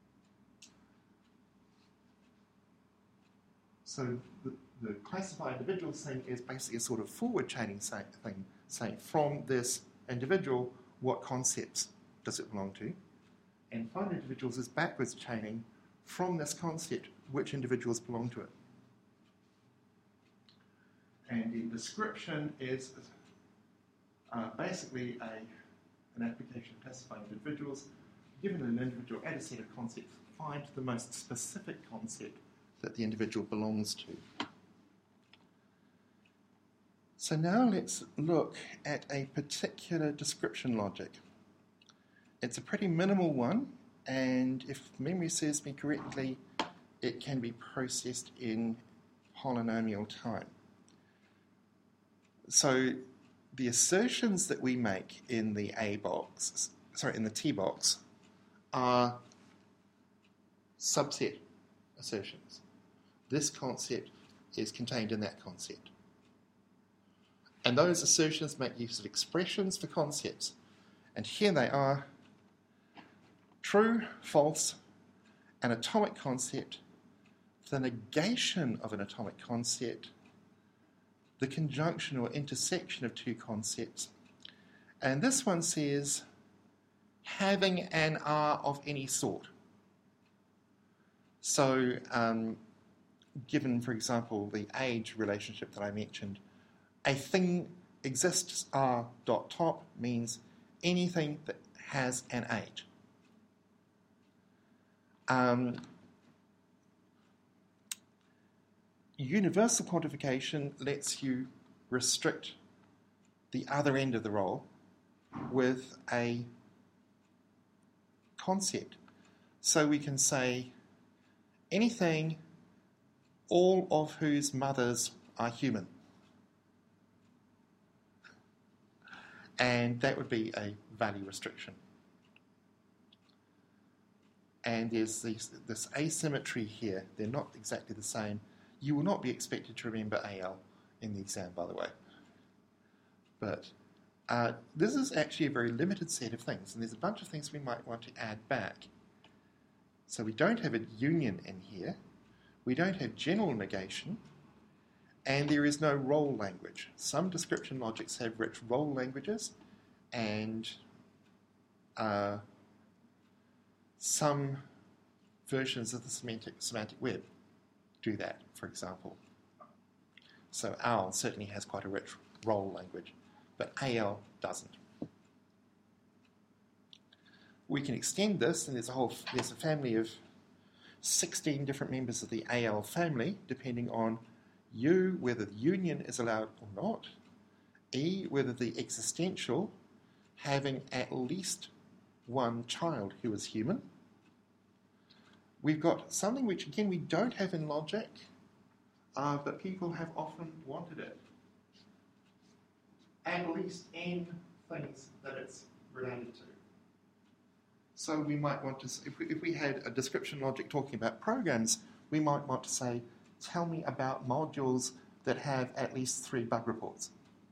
So the classify individuals thing is basically a sort of forward chaining thing, saying from this individual, what concepts does it belong to? And find individuals is backwards chaining from this concept, which individuals belong to it. And the description is basically an application of classifying individuals. Given an individual, add a set of concepts, find the most specific concept that the individual belongs to. So now let's look at a particular description logic. It's a pretty minimal one, and if memory serves me correctly, it can be processed in polynomial time. So the assertions that we make in the in the T box are subset assertions. This concept is contained in that concept. And those assertions make use of expressions for concepts. And here they are: true, false, an atomic concept, the negation of an atomic concept, the conjunction or intersection of two concepts. And this one says having an R of any sort. So, given, for example, the age relationship that I mentioned, a thing exists R dot top means anything that has an age. Universal quantification lets you restrict the other end of the role with a concept. So we can say anything, all of whose mothers are human. And that would be a value restriction. And there's this asymmetry here. They're not exactly the same. You will not be expected to remember AL in the exam, by the way. But this is actually a very limited set of things, and there's a bunch of things we might want to add back. So we don't have a union in here. We don't have general negation. And there is no role language. Some description logics have rich role languages, and some versions of the semantic web do that, for example. So OWL certainly has quite a rich role language, but AL doesn't. We can extend this, and there's a family of 16 different members of the AL family, depending on U, whether the union is allowed or not, E, whether the existential, having at least one child who is human. We've got something which, again, we don't have in logic, but people have often wanted it. At least N things that it's related to. So we might want to, if we had a description logic talking about programs, we might want to say, tell me about modules that have at least 3 bug reports.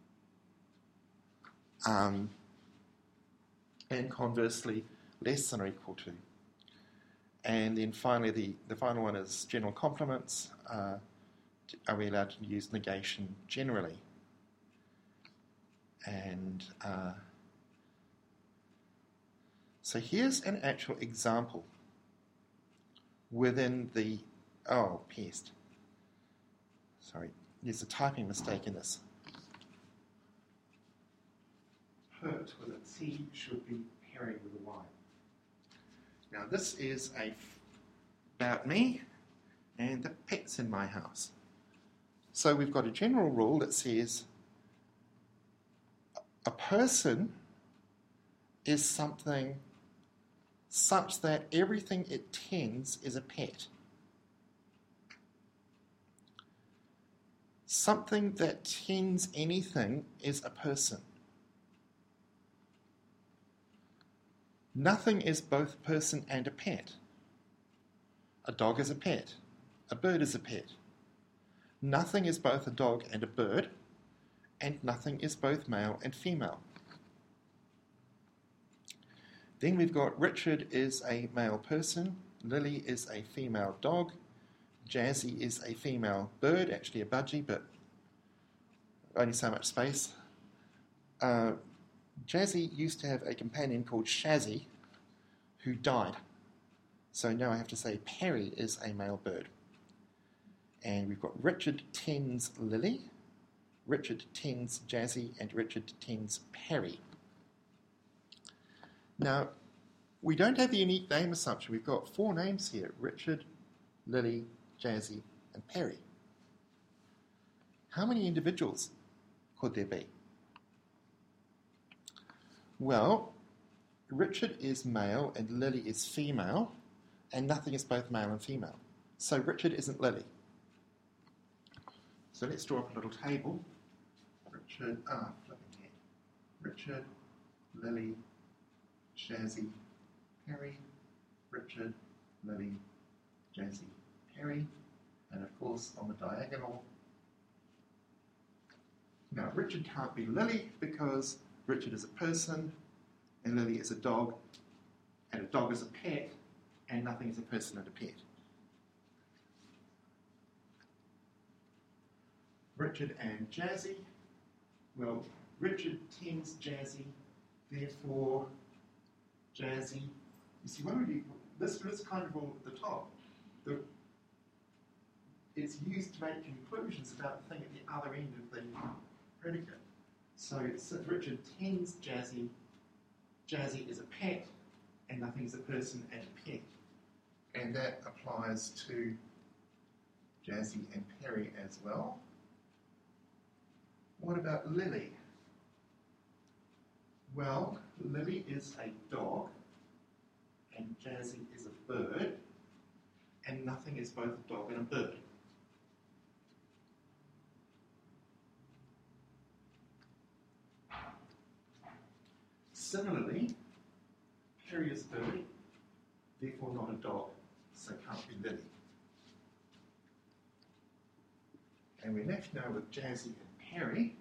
And conversely, less than or equal to. And then finally, the final one is general complements. Are we allowed to use negation generally? And so here's an actual example within the, pest. Sorry, there's a typing mistake in this. Hurt with a T should be Perry with a Y. Now this is about me and the pets in my house. So we've got a general rule that says a person is something such that everything it tends is a pet. Something that tends anything is a person. Nothing is both a person and a pet. A dog is a pet. A bird is a pet. Nothing is both a dog and a bird, and nothing is both male and female. Then we've got Richard is a male person, Lily is a female dog, Jazzy is a female bird, actually a budgie, but only so much space. Jazzy used to have a companion called Shazzy, who died. So now I have to say Perry is a male bird. And we've got Richard tends Lily, Richard tends Jazzy, and Richard tends Perry. Now, we don't have the unique name assumption. We've got 4 names here: Richard, Lily, Jazzy, and Perry. How many individuals could there be? Well, Richard is male and Lily is female, and nothing is both male and female. So Richard isn't Lily. So let's draw up a little table. Richard, Lily, Jazzy, Perry, Richard, Lily, Jazzy, Perry, and of course on the diagonal. Now Richard can't be Lily because Richard is a person and Lily is a dog, and a dog is a pet, and nothing is a person and a pet. Richard and Jazzy. Well, Richard tends Jazzy, therefore Jazzy. You see, what would you, this kind of rule at the top, it's used to make conclusions about the thing at the other end of the predicate. So Richard tends Jazzy, Jazzy is a pet, and nothing is a person and a pet. And that applies to Jazzy and Perry as well. What about Lily? Well, Lily is a dog, and Jazzy is a bird, and nothing is both a dog and a bird. Similarly, Perry is a bird, therefore not a dog, so can't be Lily. And we're left now with Jazzy and Perry.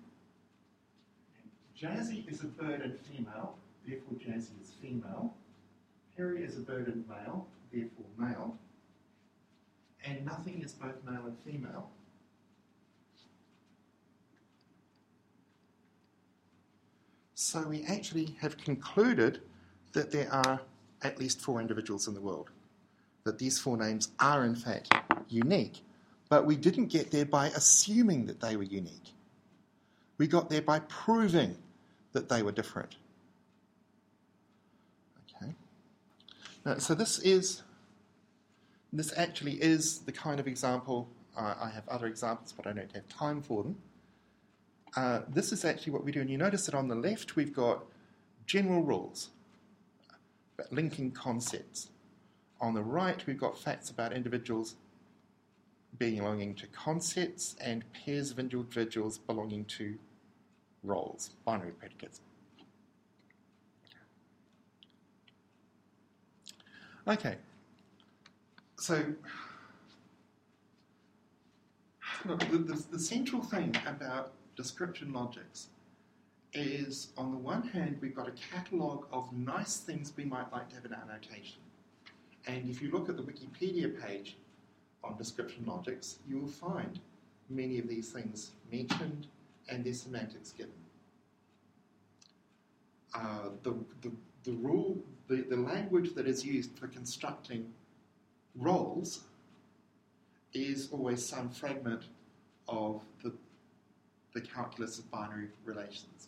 Jazzy is a bird and female, therefore Jazzy is female. Perry is a bird and male, therefore male. And nothing is both male and female. So we actually have concluded that there are at least 4 individuals in the world, that these 4 names are in fact unique. But we didn't get there by assuming that they were unique. We got there by proving that they were different. Okay. Now, so this actually is the kind of example. I have other examples, but I don't have time for them. This is actually what we do, and you notice that on the left we've got general rules about linking concepts. On the right we've got facts about individuals belonging to concepts and pairs of individuals belonging to roles, binary predicates. Okay, so look, the central thing about description logics is, on the one hand, we've got a catalogue of nice things we might like to have in our notation. And if you look at the Wikipedia page on description logics, you will find many of these things mentioned and their semantics given. The language that is used for constructing roles is always some fragment of the calculus of binary relations.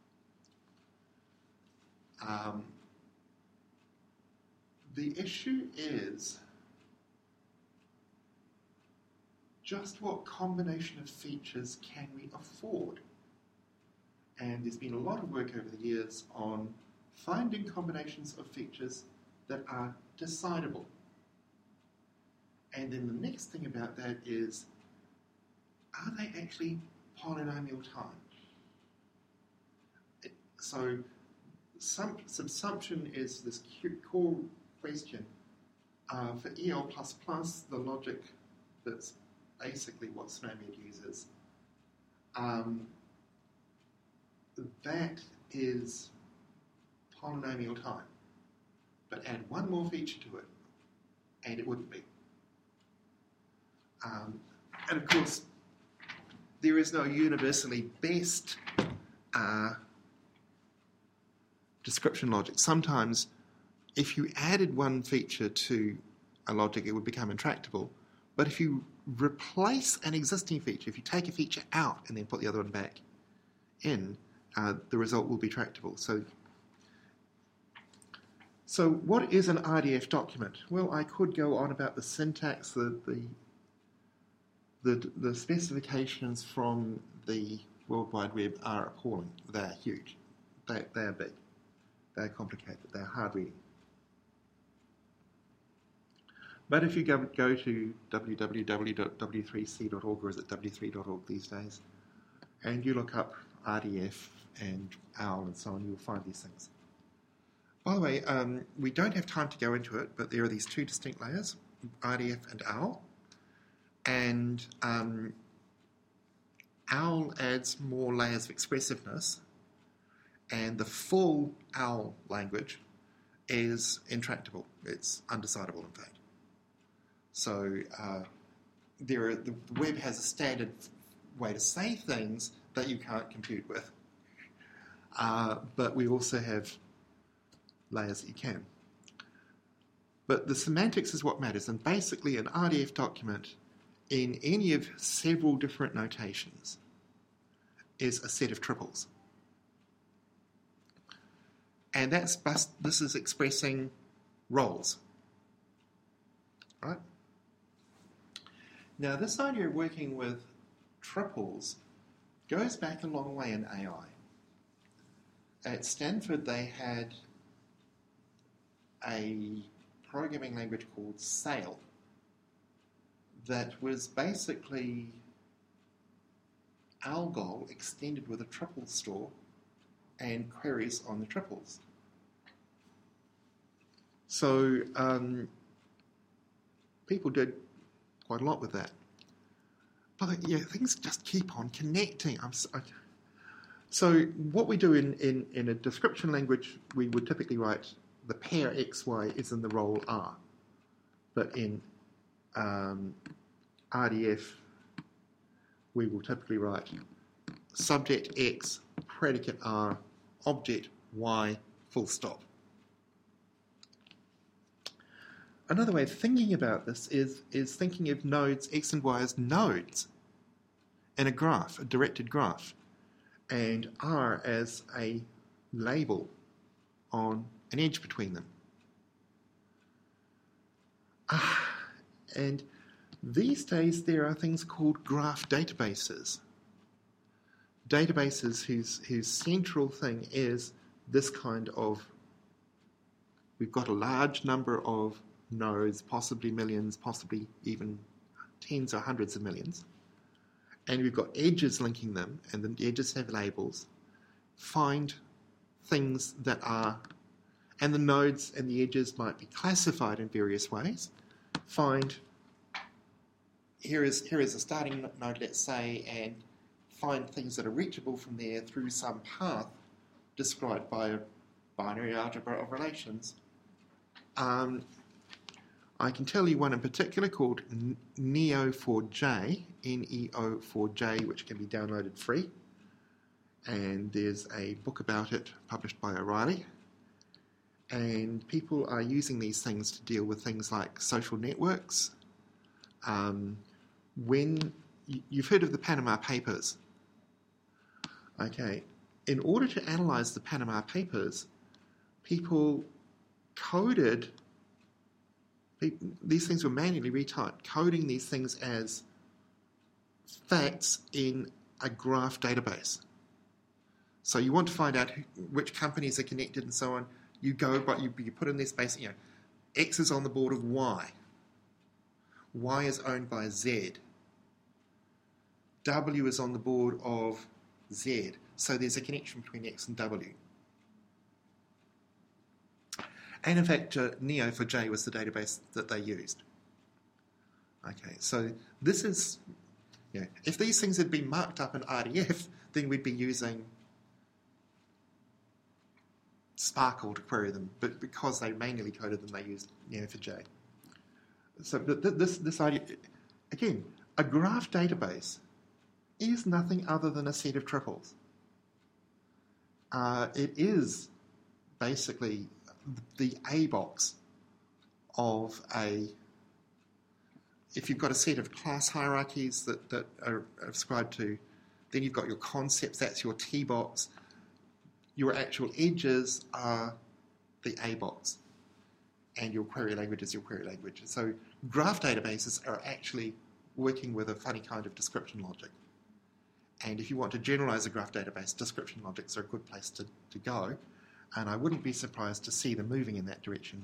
The issue is just what combination of features can we afford? And there's been a lot of work over the years on finding combinations of features that are decidable. And then the next thing about that is, are they actually polynomial time? So subsumption is this core question. For EL++, the logic that's basically what SNOMED uses, that is polynomial time. But add one more feature to it, and it wouldn't be. And of course, there is no universally best description logic. Sometimes, if you added one feature to a logic, it would become intractable. But if you replace an existing feature, if you take a feature out and then put the other one back in, the result will be tractable. So what is an RDF document? Well, I could go on about the syntax, the specifications from the World Wide Web are appalling. They're huge. They're big. They're complicated. They're hard reading. But if you go to www.w3c.org, or is it w3.org these days, and you look up RDF and OWL and so on, you'll find these things. By the way, we don't have time to go into it, but there are these two distinct layers, RDF and OWL. And OWL adds more layers of expressiveness, and the full OWL language is intractable. It's undecidable, in fact. So the web has a standard way to say things that you can't compute with. But we also have layers that you can. But the semantics is what matters. And basically an RDF document in any of several different notations is a set of triples. And this is expressing roles. Right? Now, this idea of working with triples goes back a long way in AI. At Stanford, they had a programming language called SAIL that was basically ALGOL extended with a triple store and queries on the triples. So people did quite a lot with that. But yeah, things just keep on connecting. So what we do in a description language, we would typically write the pair XY is in the role R. But in RDF, we will typically write subject X, predicate R, object Y, full stop. Another way of thinking about this is thinking of nodes X and Y as nodes in a graph, a directed graph, and R as a label on an edge between them. And these days there are things called graph databases. Databases whose central thing is this kind of, we've got a large number of nodes, possibly millions, possibly even tens or hundreds of millions, and we've got edges linking them, and the edges have labels. Find things that are, and the nodes and the edges might be classified in various ways. Find, here is a starting node, let's say, and find things that are reachable from there through some path described by a binary algebra of relations. I can tell you one in particular called Neo4j, Neo4j, which can be downloaded free. And there's a book about it published by O'Reilly. And people are using these things to deal with things like social networks. When you've heard of the Panama Papers. Okay, in order to analyze the Panama Papers, people coded, these things were manually retyped, coding these things as facts in a graph database. So you want to find out which companies are connected and so on. You go, but you put in this basic, X is on the board of Y. Y is owned by Z. W is on the board of Z. So there's a connection between X and W. And in fact, Neo4j was the database that they used. Okay, so this is, if these things had been marked up in RDF, then we'd be using Sparkle to query them, but because they manually coded them, they used Neo4j. So this idea, again, a graph database is nothing other than a set of triples. It is basically the A box of if you've got a set of class hierarchies that are ascribed to, then you've got your concepts, that's your T box. Your actual edges are the A box, and your query language is your query language. So graph databases are actually working with a funny kind of description logic. And if you want to generalize a graph database, description logics are a good place to go. And I wouldn't be surprised to see them moving in that direction.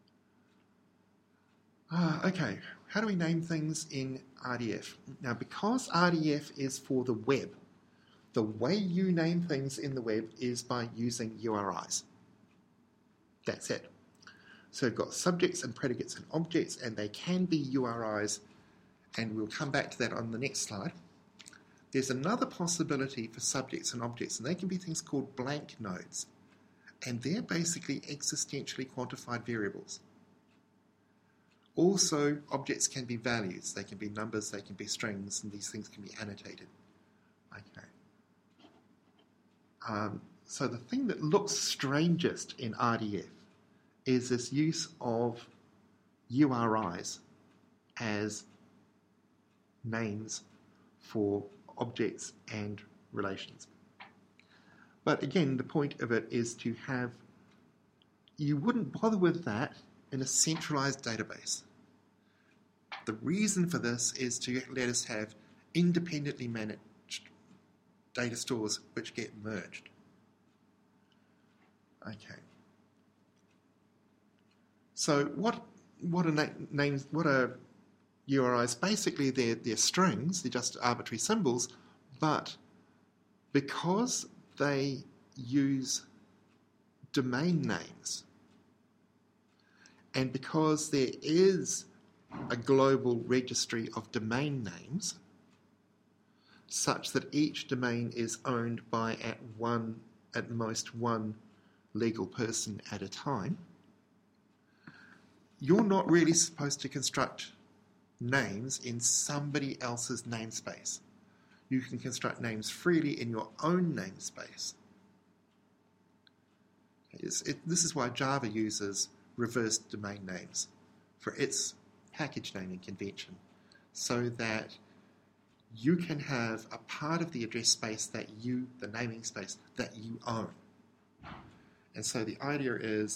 Okay, how do we name things in RDF? Now, because RDF is for the web, the way you name things in the web is by using URIs. That's it. So we've got subjects and predicates and objects, and they can be URIs, and we'll come back to that on the next slide. There's another possibility for subjects and objects, and they can be things called blank nodes. And they're basically existentially quantified variables. Also, objects can be values. They can be numbers, they can be strings, and these things can be annotated. Okay. So the thing that looks strangest in RDF is this use of URIs as names for objects and relations. But again, the point of it is to have, you wouldn't bother with that in a centralized database. The reason for this is to let us have independently managed data stores which get merged. Okay. So what are names? What are URIs? Basically, they're strings. They're just arbitrary symbols, but because they use domain names, and because there is a global registry of domain names, such that each domain is owned by at most one legal person at a time, you're not really supposed to construct names in somebody else's namespace. You can construct names freely in your own namespace. This is why Java uses reverse domain names for its package naming convention, so that you can have a part of the address space the naming space that you own. And so the idea is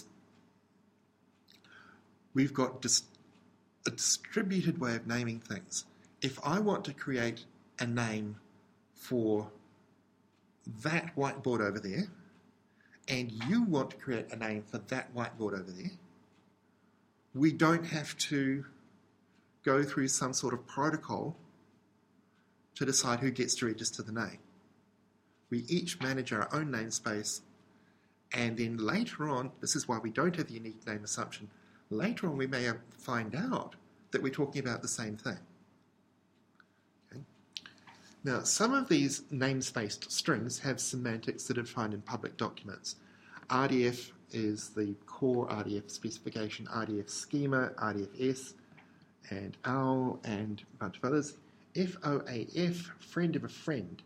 we've got a distributed way of naming things. If I want to create a name for that whiteboard over there, and you want to create a name for that whiteboard over there, we don't have to go through some sort of protocol to decide who gets to register the name. We each manage our own namespace, and then later on, this is why we don't have the unique name assumption, later on we may find out that we're talking about the same thing. Okay. Now, some of these namespaced strings have semantics that are defined in public documents. RDF is the core RDF specification, RDF schema, RDFS, and OWL, and a bunch of others. FOAF, friend of a friend.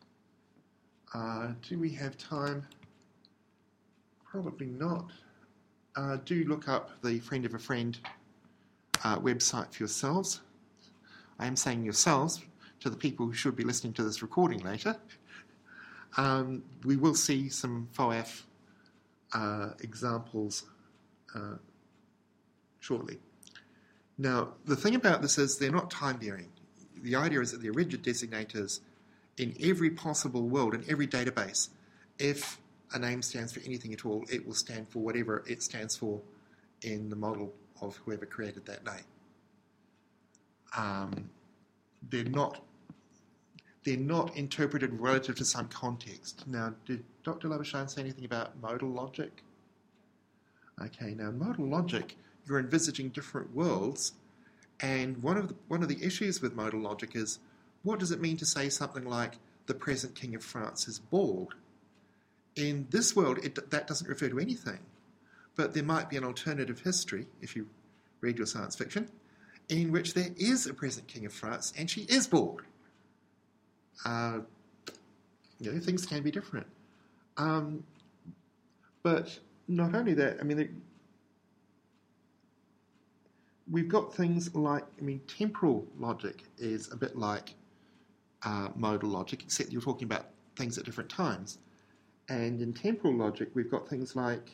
Do we have time? Probably not. Do look up the friend of a friend website for yourselves. I am saying yourselves to the people who should be listening to this recording later. We will see some FOAF examples shortly. Now, the thing about this is they're not time-varying. The idea is that they're rigid designators in every possible world, in every database. If a name stands for anything at all, it will stand for whatever it stands for in the model of whoever created that name. They're not interpreted relative to some context. Now, did Dr. Labuschagne say anything about modal logic? Okay, now modal logic, you're envisaging different worlds, and one of the issues with modal logic is, what does it mean to say something like the present King of France is bald? In this world, that doesn't refer to anything, but there might be an alternative history, if you read your science fiction, in which there is a present King of France and she is bald. Things can be different. But not only that, we've got things like, temporal logic is a bit like modal logic, except you're talking about things at different times. And in temporal logic, we've got things like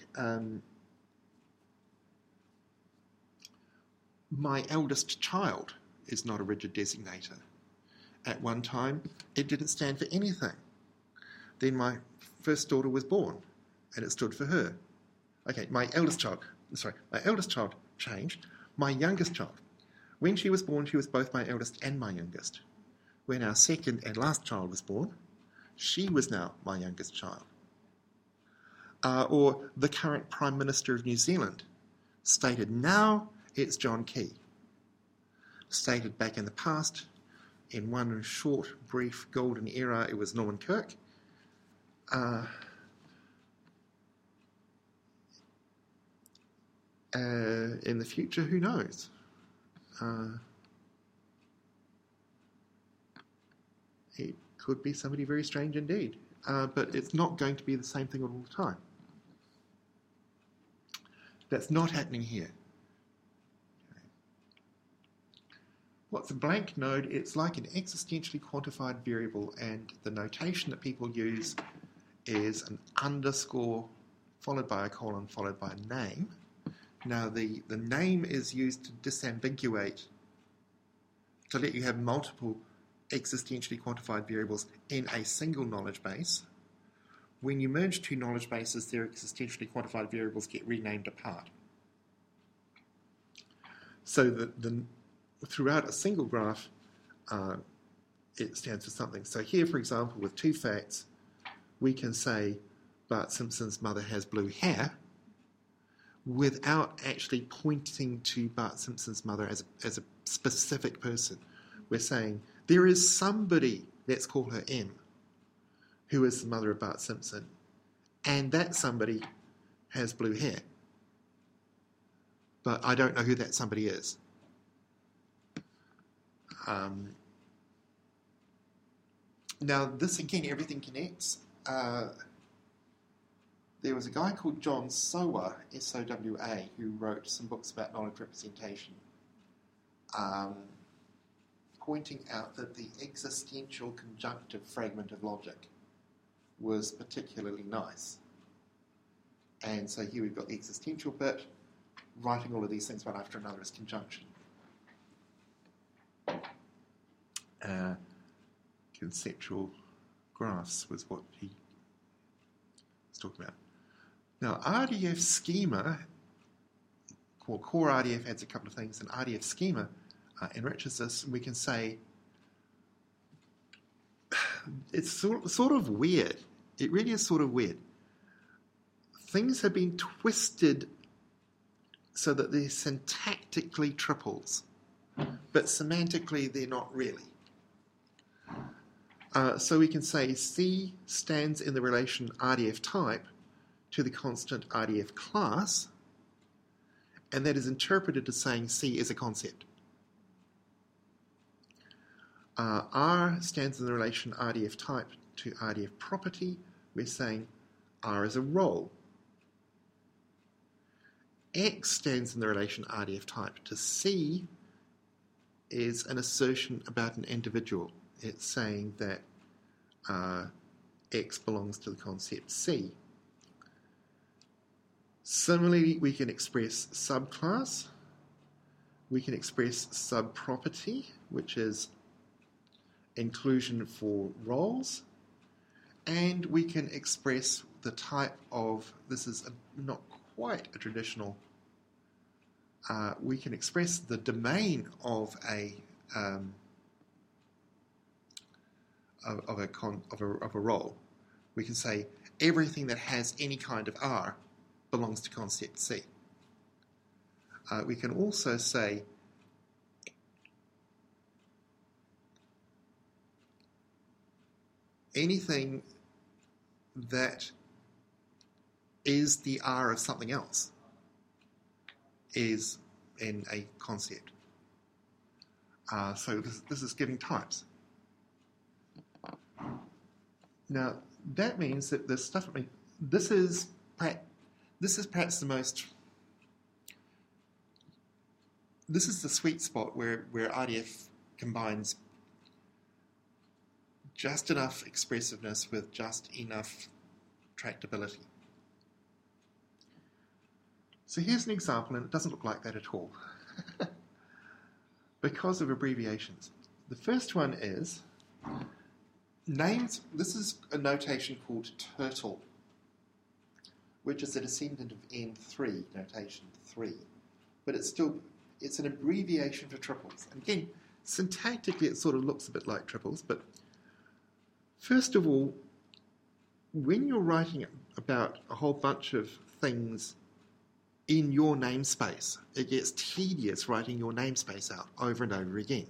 my eldest child is not a rigid designator. At one time, it didn't stand for anything. Then my first daughter was born, and it stood for her. Okay, my eldest child changed. My youngest child. When she was born, she was both my eldest and my youngest. When our second and last child was born, she was now my youngest child. Or the current Prime Minister of New Zealand stated now it's John Key. Stated back in the past, in one short, brief, golden era, it was Norman Kirk. In the future, who knows? It could be somebody very strange indeed. But it's not going to be the same thing all the time. That's not happening here. Okay. What's a blank node? It's like an existentially quantified variable, and the notation that people use is an underscore followed by a colon followed by a name. Now, the name is used to disambiguate, to let you have multiple existentially quantified variables in a single knowledge base. When you merge two knowledge bases, their existentially quantified variables get renamed apart. So throughout a single graph, it stands for something. So here, for example, with two facts, we can say Bart Simpson's mother has blue hair without actually pointing to Bart Simpson's mother as a specific person. We're saying there is somebody, let's call her M, who is the mother of Bart Simpson, and that somebody has blue hair. But I don't know who that somebody is. Now, this again, everything connects. There was a guy called John Sowa, S-O-W-A, who wrote some books about knowledge representation, pointing out that the existential conjunctive fragment of logic was particularly nice. And so here we've got the existential bit, writing all of these things one after another as conjunction. Conceptual graphs was what he was talking about. Now, RDF schema, core RDF adds a couple of things, and RDF schema enriches this. We can say it's sort of weird. It really is sort of weird. Things have been twisted so that they're syntactically triples, but semantically they're not really. So we can say C stands in the relation RDF type to the constant RDF class, and that is interpreted as saying C is a concept. R stands in the relation RDF type to RDF property. We're saying R is a role. X stands in the relation RDF type to C is an assertion about an individual. It's saying that X belongs to the concept C. Similarly, we can express subclass. We can express subproperty, which is inclusion for roles. And we can express the type of, this is not quite a traditional, we can express the domain of a role. We can say everything that has any kind of R belongs to concept C. We can also say anything that is the R of something else is in a concept. So this is giving types. Now, that means that the stuff, this is perhaps the most, this is the sweet spot where RDF combines just enough expressiveness with just enough tractability. So here's an example, and it doesn't look like that at all because of abbreviations. The first one is Names, this is a notation called turtle, which is a descendant of N3, notation 3. But it's an abbreviation for triples. And again, syntactically it sort of looks a bit like triples, but first of all, when you're writing about a whole bunch of things in your namespace, it gets tedious writing your namespace out over and over again.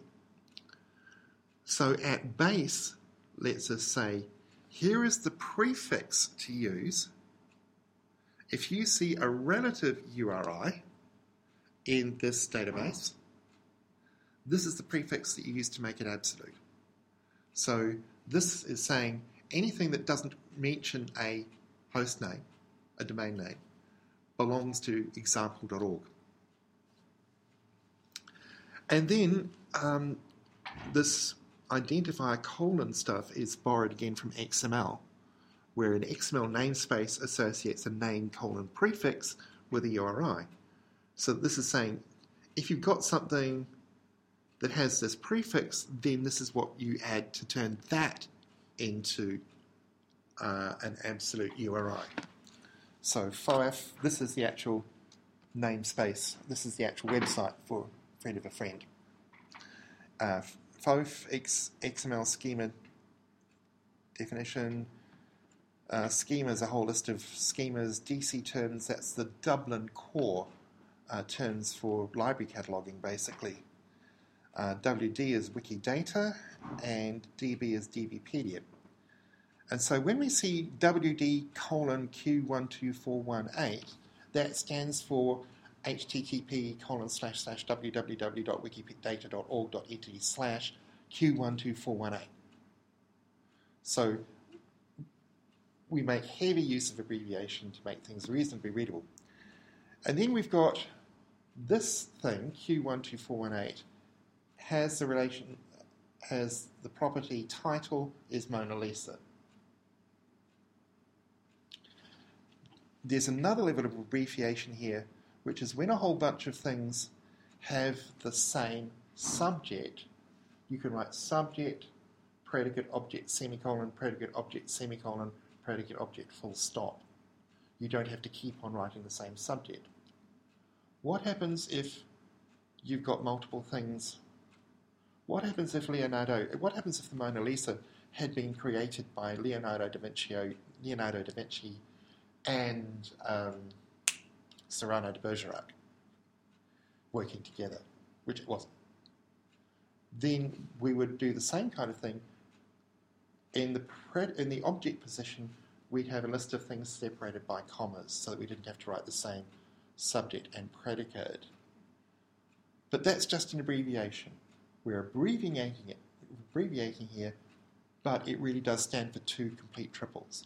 So at base, let's just say, here is the prefix to use. If you see a relative URI in this database, this is the prefix that you use to make it absolute. So this is saying anything that doesn't mention a host name, a domain name, belongs to example.org. And then this identifier colon stuff is borrowed again from XML, where an XML namespace associates a name colon prefix with a URI. So this is saying if you've got something that has this prefix, then this is what you add to turn that into an absolute URI. So FOAF, this is the actual namespace. This is the actual website for Friend of a Friend. FOAF, XML schema definition. Schema is a whole list of schemas. DC terms, that's the Dublin core terms for library cataloging, basically. WD is Wikidata, and DB is DBpedia. And so when we see WD colon Q12418, that stands for http://www.wikidata.org.et/Q12418. So we make heavy use of abbreviation to make things reasonably readable. And then we've got this thing, Q12418, has the property title is Mona Lisa. There's another level of abbreviation here, which is when a whole bunch of things have the same subject, you can write subject, predicate, object, semicolon, predicate, object, semicolon, predicate, object, full stop. You don't have to keep on writing the same subject. What happens if you've got multiple things? What happens if the Mona Lisa had been created by Leonardo da Vinci and Cyrano de Bergerac working together, which it wasn't? Then we would do the same kind of thing. In the object position, we'd have a list of things separated by commas so that we didn't have to write the same subject and predicate. But that's just an abbreviation. We're abbreviating here, but it really does stand for two complete triples.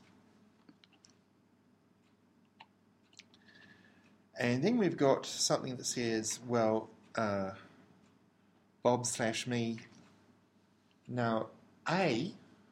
And then we've got something that says, well, Bob/me. Now, A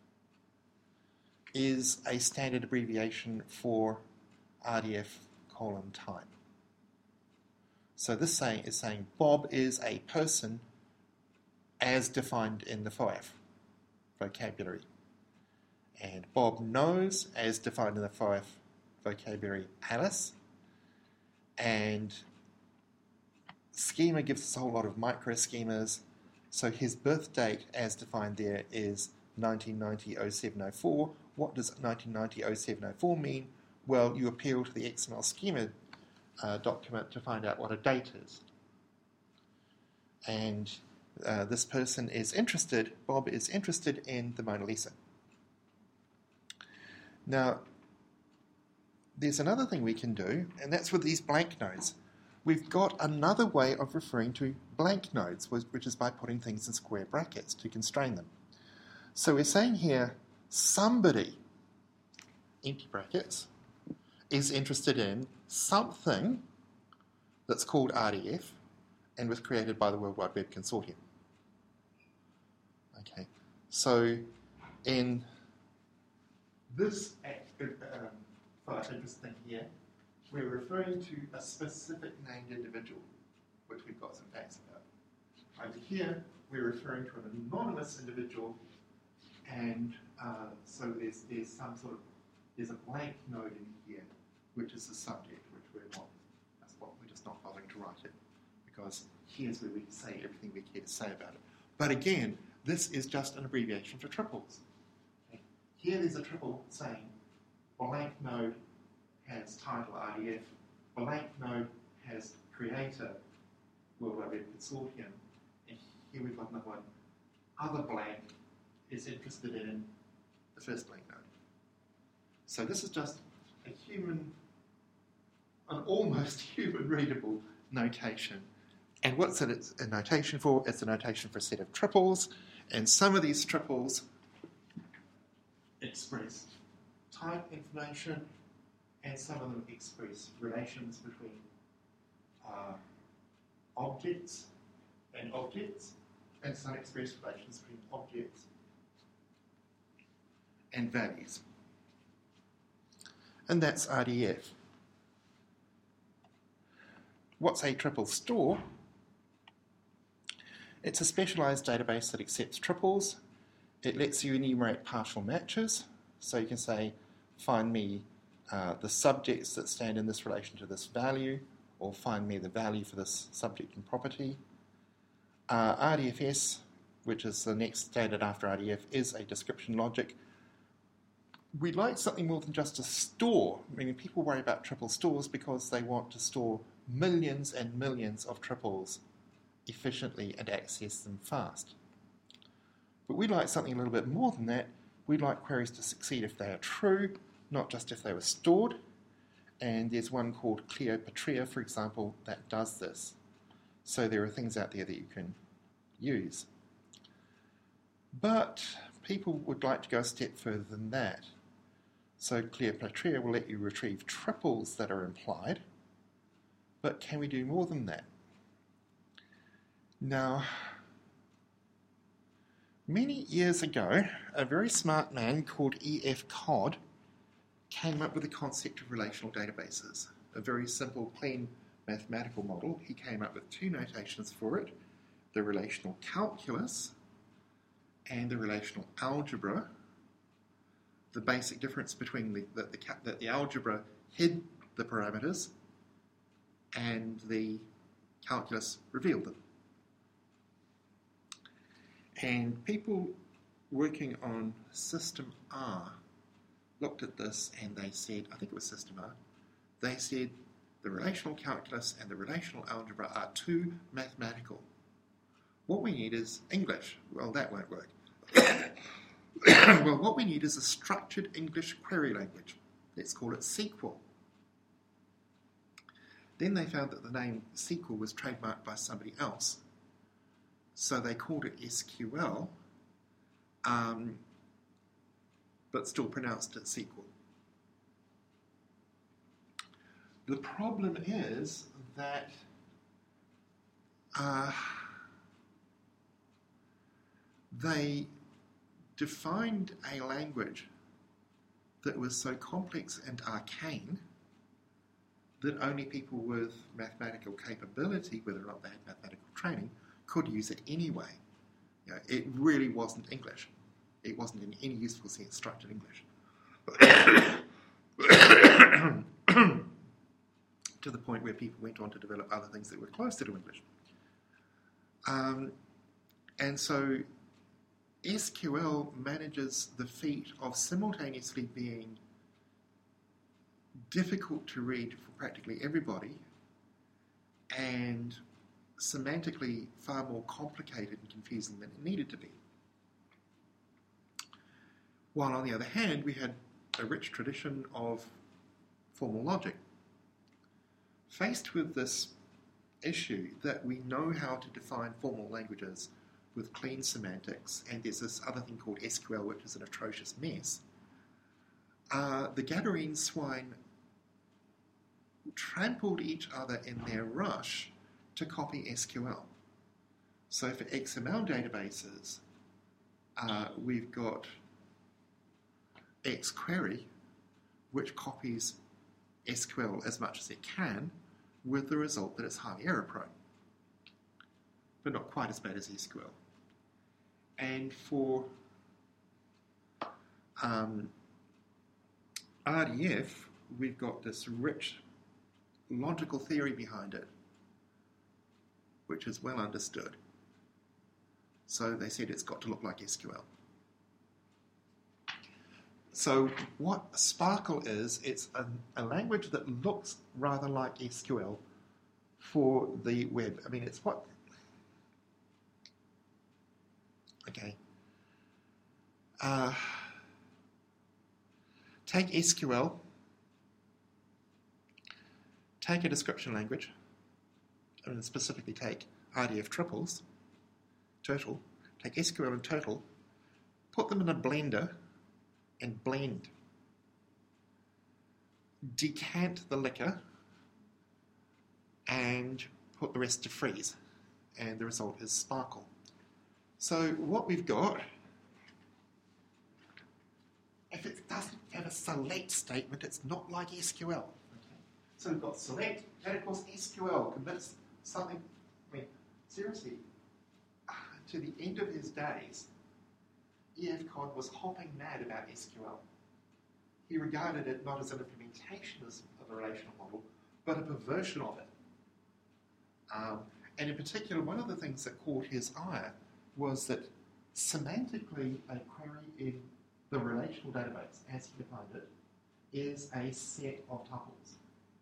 is a standard abbreviation for RDF :type. So this is saying Bob is a person as defined in the FOAF vocabulary. And Bob knows, as defined in the FOAF vocabulary, Alice. And schema gives us a whole lot of micro schemas. So his birth date, as defined there, is 1990-07-04. What does 1990-07-04 mean? Well, you appeal to the XML schema document to find out what a date is. And this person is interested, Bob is interested in the Mona Lisa. Now, there's another thing we can do, and that's with these blank nodes. We've got another way of referring to blank nodes, which is by putting things in square brackets to constrain them. So we're saying here, somebody, empty brackets, is interested in something that's called RDF and was created by the World Wide Web Consortium. Okay, so in this thing here, we're referring to a specific named individual, which we've got some facts about. Over here, we're referring to an anonymous individual And so there's some sort of, there's a blank node in here, which is the subject, which we're just not bothering to write it, because here's where we say everything we care to say about it. But again, this is just an abbreviation for triples. Okay. Here there's a triple saying blank node has title RDF, blank node has creator World Wide Web Consortium, and here we've got another one. Other blank is interested in the first blank node. So this is just an almost human readable notation. And what's it a notation for? It's a notation for a set of triples, and some of these triples express type information, and some of them express relations between objects, and some express relations between objects and values. And that's RDF. What's a triple store? It's a specialized database that accepts triples. It lets you enumerate partial matches. So you can say, find me the subjects that stand in this relation to this value, or find me the value for this subject and property. RDFS, which is the next standard after RDF, is a description logic. We like something more than just a store. I mean, people worry about triple stores because they want to store millions and millions of triples efficiently and access them fast. But we like something a little bit more than that. We'd like queries to succeed if they are true, not just if they were stored. And there's one called Cleopatria, for example, that does this. So there are things out there that you can use. But people would like to go a step further than that. So Cleopatria will let you retrieve triples that are implied, but can we do more than that? Now, many years ago, a very smart man called E.F. Codd came up with the concept of relational databases, a very simple, clean mathematical model. He came up with two notations for it, the relational calculus and the relational algebra. The basic difference between that the algebra hid the parameters and the calculus revealed them. And people working on System R looked at this and they said, I think it was System R, they said the relational calculus and the relational algebra are too mathematical. What we need is English. Well, that won't work. Well, what we need is a structured English query language. Let's call it SQL. Then they found that the name SQL was trademarked by somebody else. So they called it SQL, but still pronounced it SQL. The problem is that they defined a language that was so complex and arcane that only people with mathematical capability, whether or not they had mathematical training, could use it anyway. You know, it really wasn't English. It wasn't in any useful sense structured English. To the point where people went on to develop other things that were closer to English. And so SQL manages the feat of simultaneously being difficult to read for practically everybody and semantically far more complicated and confusing than it needed to be. While on the other hand, we had a rich tradition of formal logic. Faced with this issue that we know how to define formal languages with clean semantics, and there's this other thing called SQL, which is an atrocious mess, the Gadarene swine trampled each other in their rush to copy SQL. So for XML databases, we've got XQuery, which copies SQL as much as it can, with the result that it's highly error-prone, but not quite as bad as SQL. And for RDF, we've got this rich logical theory behind it, which is well understood. So they said it's got to look like SQL. So what Sparkle is, it's a language that looks rather like SQL for the web. I mean, it's what... Okay. Take SQL, take a description language, and specifically take RDF triples, Turtle, take SQL and Turtle, put them in a blender and blend. Decant the liquor and put the rest to freeze, and the result is Sparkle. So what we've got, if it doesn't have a select statement, it's not like SQL. Okay? So we've got select, and of course SQL commits something, I mean, seriously, to the end of his days, E.F. Codd was hopping mad about SQL. He regarded it not as an implementation of a relational model, but a perversion of it. And in particular, one of the things that caught his ire was that semantically a query in the relational database, as he defined it, is a set of tuples.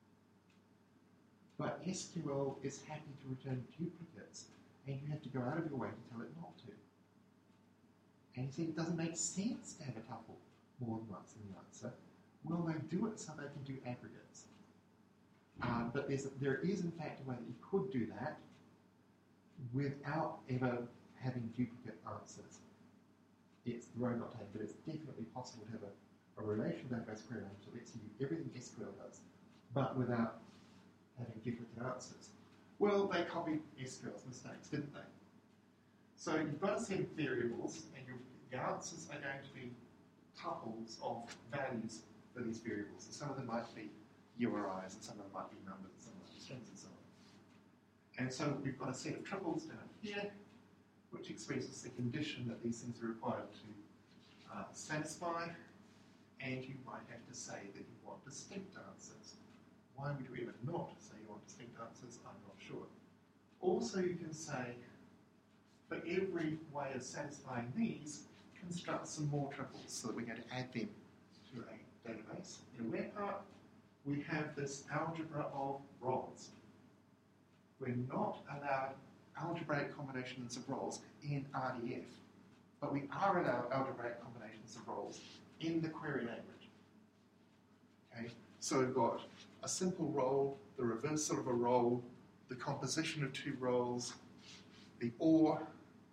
But SQL is happy to return duplicates, and you have to go out of your way to tell it not to. And he said it doesn't make sense to have a tuple more than once in the answer. Well, they do it so they can do aggregates. But there is, in fact, a way that you could do that without ever having duplicate answers. It's the road not taken, but it's definitely possible to have a relational database query language that lets you do everything SQL does, but without having duplicate answers. Well, they copied SQL's mistakes, didn't they? So you've got a set of variables, and the answers are going to be tuples of values for these variables. And some of them might be URIs, and some of them might be numbers, and some of them are strings, and so on. And so we've got a set of triples down here, which expresses the condition that these things are required to satisfy, and you might have to say that you want distinct answers. Why would you ever not say you want distinct answers? I'm not sure. Also, you can say, for every way of satisfying these, construct some more triples so that we're going to add them to a database. In a web part, we have this algebra of roles. We're not allowed algebraic combinations of roles in RDF, but we are allowed algebraic combinations of roles in the query language. Okay? So we've got a simple role, the reversal of a role, the composition of two roles, the OR,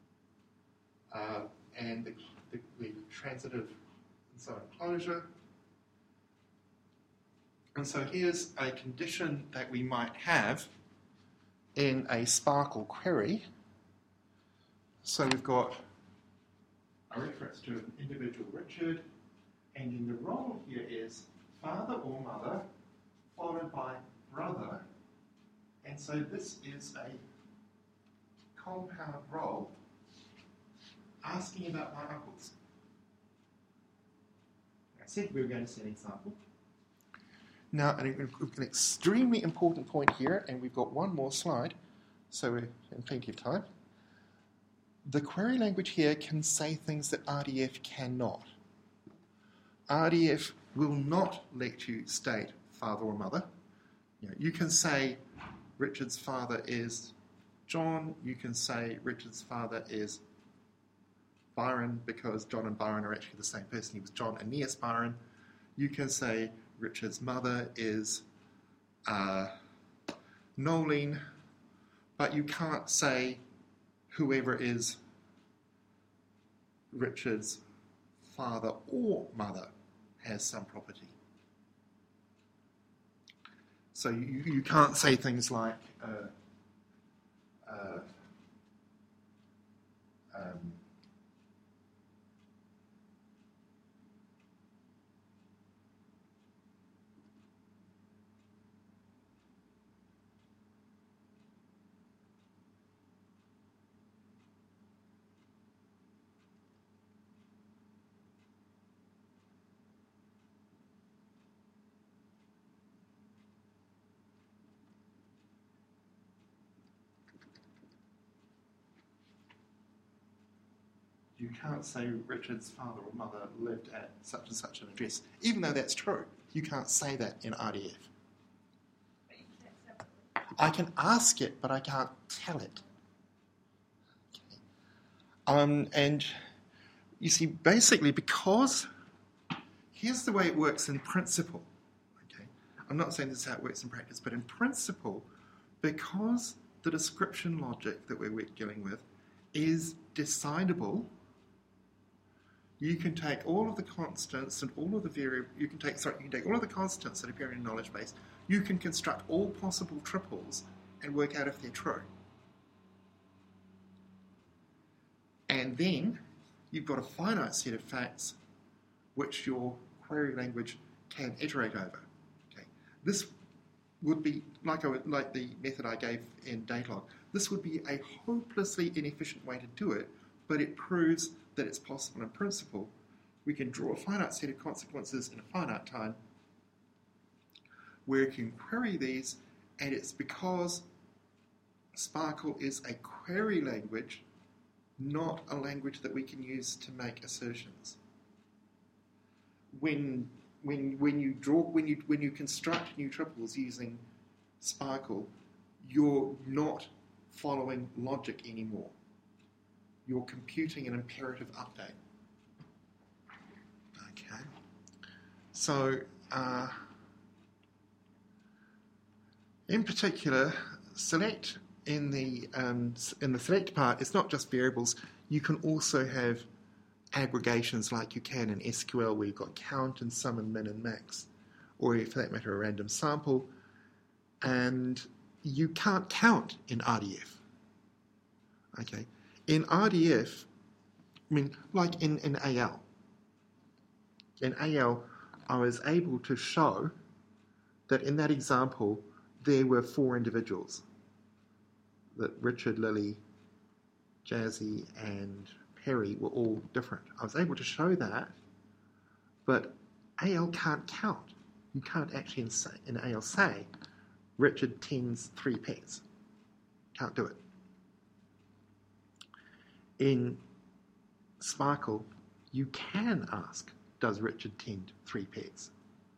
and the transitive and so on closure. And so here's a condition that we might have in a Sparkle query. So we've got a reference to an individual Richard, and then the role here is father or mother, followed by brother. And so this is a compound role asking about my uncles. I said we were going to see an example. Now, an extremely important point here, and we've got one more slide, so we're in plenty of time. The query language here can say things that RDF cannot. RDF will not let you state father or mother. You can say Richard's father is John. You can say Richard's father is Byron because John and Byron are actually the same person. He was John Aeneas Byron. You can say Richard's mother is Nolene, but you can't say whoever is Richard's father or mother has some property. So you can't say things like You can't say Richard's father or mother lived at such and such an address. Even though that's true, you can't say that in RDF. But you can't separately. I can ask it, but I can't tell it. Okay. And you see, basically, because here's the way it works in principle. Okay, I'm not saying this is how it works in practice, but in principle, because the description logic that we're dealing with is decidable, you can take all of the constants and all of the variables. You can take all of the constants that appear in a knowledge base. You can construct all possible triples and work out if they're true. And then you've got a finite set of facts which your query language can iterate over. Okay, this would be like the method I gave in Datalog. This would be a hopelessly inefficient way to do it, but it proves that it's possible in principle. We can draw a finite set of consequences in a finite time where you can query these, and it's because Sparkle is a query language, not a language that we can use to make assertions. When you construct new triples using Sparkle, you're not following logic anymore. You're computing an imperative update. Okay. So, in particular, select in the select part, it's not just variables. You can also have aggregations like you can in SQL, where you've got count and sum and min and max, or for that matter, a random sample. And you can't count in RDF. Okay. In RDF, I mean, like in AL. In AL, I was able to show that in that example, there were 4 individuals. That Richard, Lily, Jazzy, and Perry were all different. I was able to show that, but AL can't count. You can't actually in AL say, Richard tends 3 pets. Can't do it. In Sparkle, you can ask, does Richard tend 3 pets?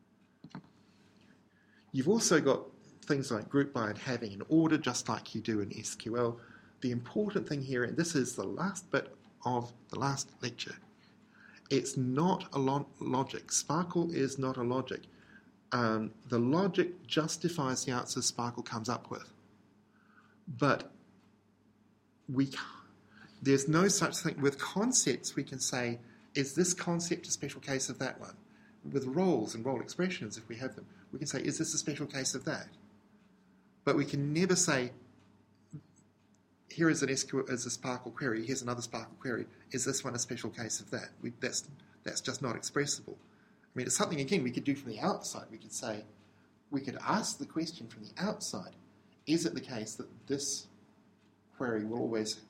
You've also got things like group by and having an order, just like you do in SQL. The important thing here, and this is the last bit of the last lecture, it's not a logic. Sparkle is not a logic. The logic justifies the answers Sparkle comes up with. But there's no such thing. With concepts, we can say, is this concept a special case of that one? With roles and role expressions, if we have them, we can say, is this a special case of that? But we can never say, here is a Sparkle query, here's another Sparkle query, is this one a special case of that? That's just not expressible. I mean, it's something, again, we could do from the outside. We could ask the question from the outside, is it the case that this query will always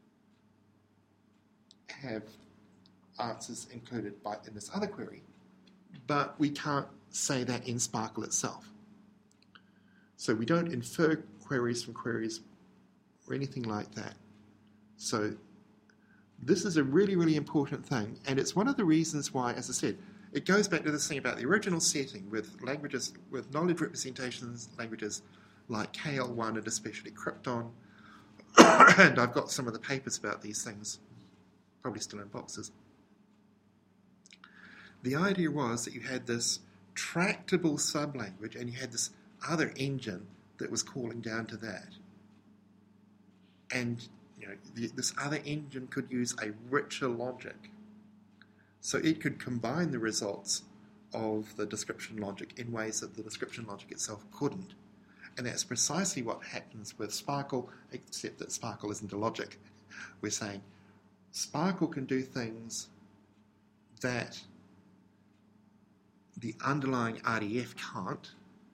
have answers included in this other query? But we can't say that in Sparkle itself. So we don't infer queries from queries or anything like that. So this is a really, really important thing, and it's one of the reasons why, as I said, it goes back to this thing about the original setting with languages, with knowledge representations, languages like KL1 and especially Krypton, and I've got some of the papers about these things, probably still in boxes. The idea was that you had this tractable sublanguage and you had this other engine that was calling down to that. And this other engine could use a richer logic. So it could combine the results of the description logic in ways that the description logic itself couldn't. And that's precisely what happens with Sparkle, except that Sparkle isn't a logic. We're saying Sparkle can do things that the underlying RDF can't,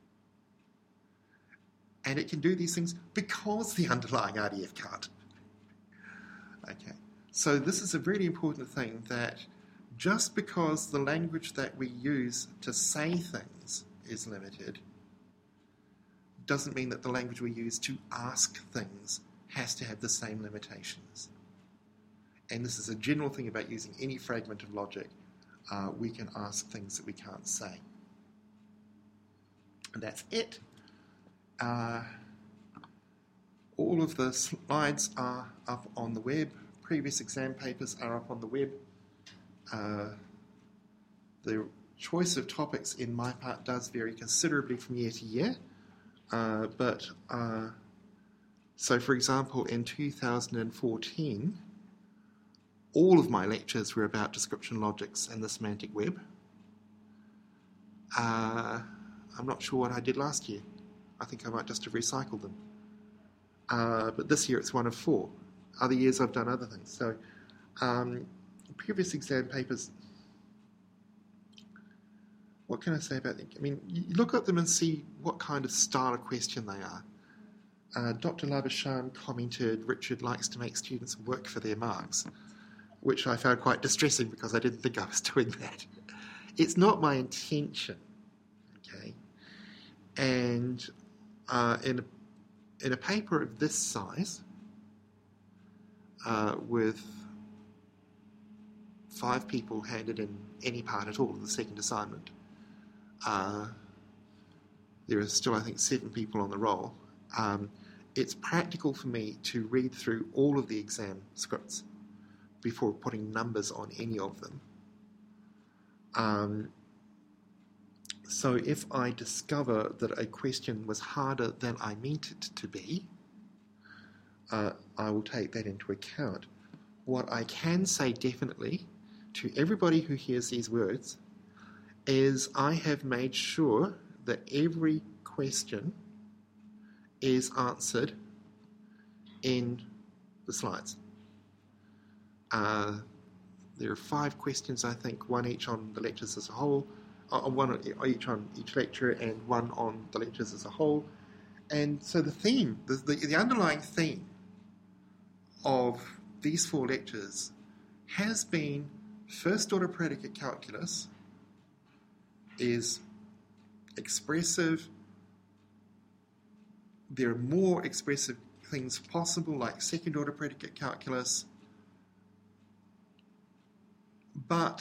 and it can do these things because the underlying RDF can't. Okay, so this is a really important thing, that just because the language that we use to say things is limited, doesn't mean that the language we use to ask things has to have the same limitations. and this is a general thing about using any fragment of logic, we can ask things that we can't say. And that's it. All of the slides are up on the web. Previous exam papers are up on the web. The choice of topics in my part does vary considerably from year to year. So for example, in 2014, all of my lectures were about description logics and the semantic web. I'm not sure what I did last year. I think I might just have recycled them. But this year it's one of 4. Other years I've done other things. So previous exam papers, what can I say about them? I mean, you look at them and see what kind of style of question they are. Dr. Labuschagne commented, Richard likes to make students work for their marks, which I found quite distressing because I didn't think I was doing that. It's not my intention, okay? And in a paper of this size, with 5 people handed in any part at all of the second assignment, there are still, I think, 7 people on the roll. It's practical for me to read through all of the exam scripts before putting numbers on any of them. So if I discover that a question was harder than I meant it to be, I will take that into account. What I can say definitely to everybody who hears these words is I have made sure that every question is answered in the slides. There are 5 questions, I think, 1 each on the lectures as a whole, 1 each on each lecture, and 1 on the lectures as a whole. And so the theme, the underlying theme of these 4 lectures has been first-order predicate calculus is expressive. There are more expressive things possible, like second-order predicate calculus, but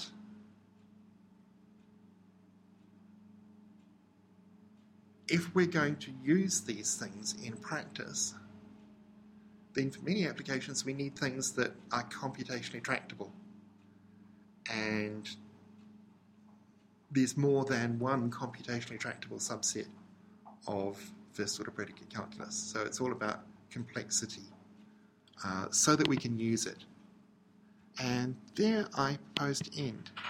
if we're going to use these things in practice, then for many applications we need things that are computationally tractable. And there's more than one computationally tractable subset of first-order predicate calculus. So it's all about complexity so that we can use it. And there I propose to end.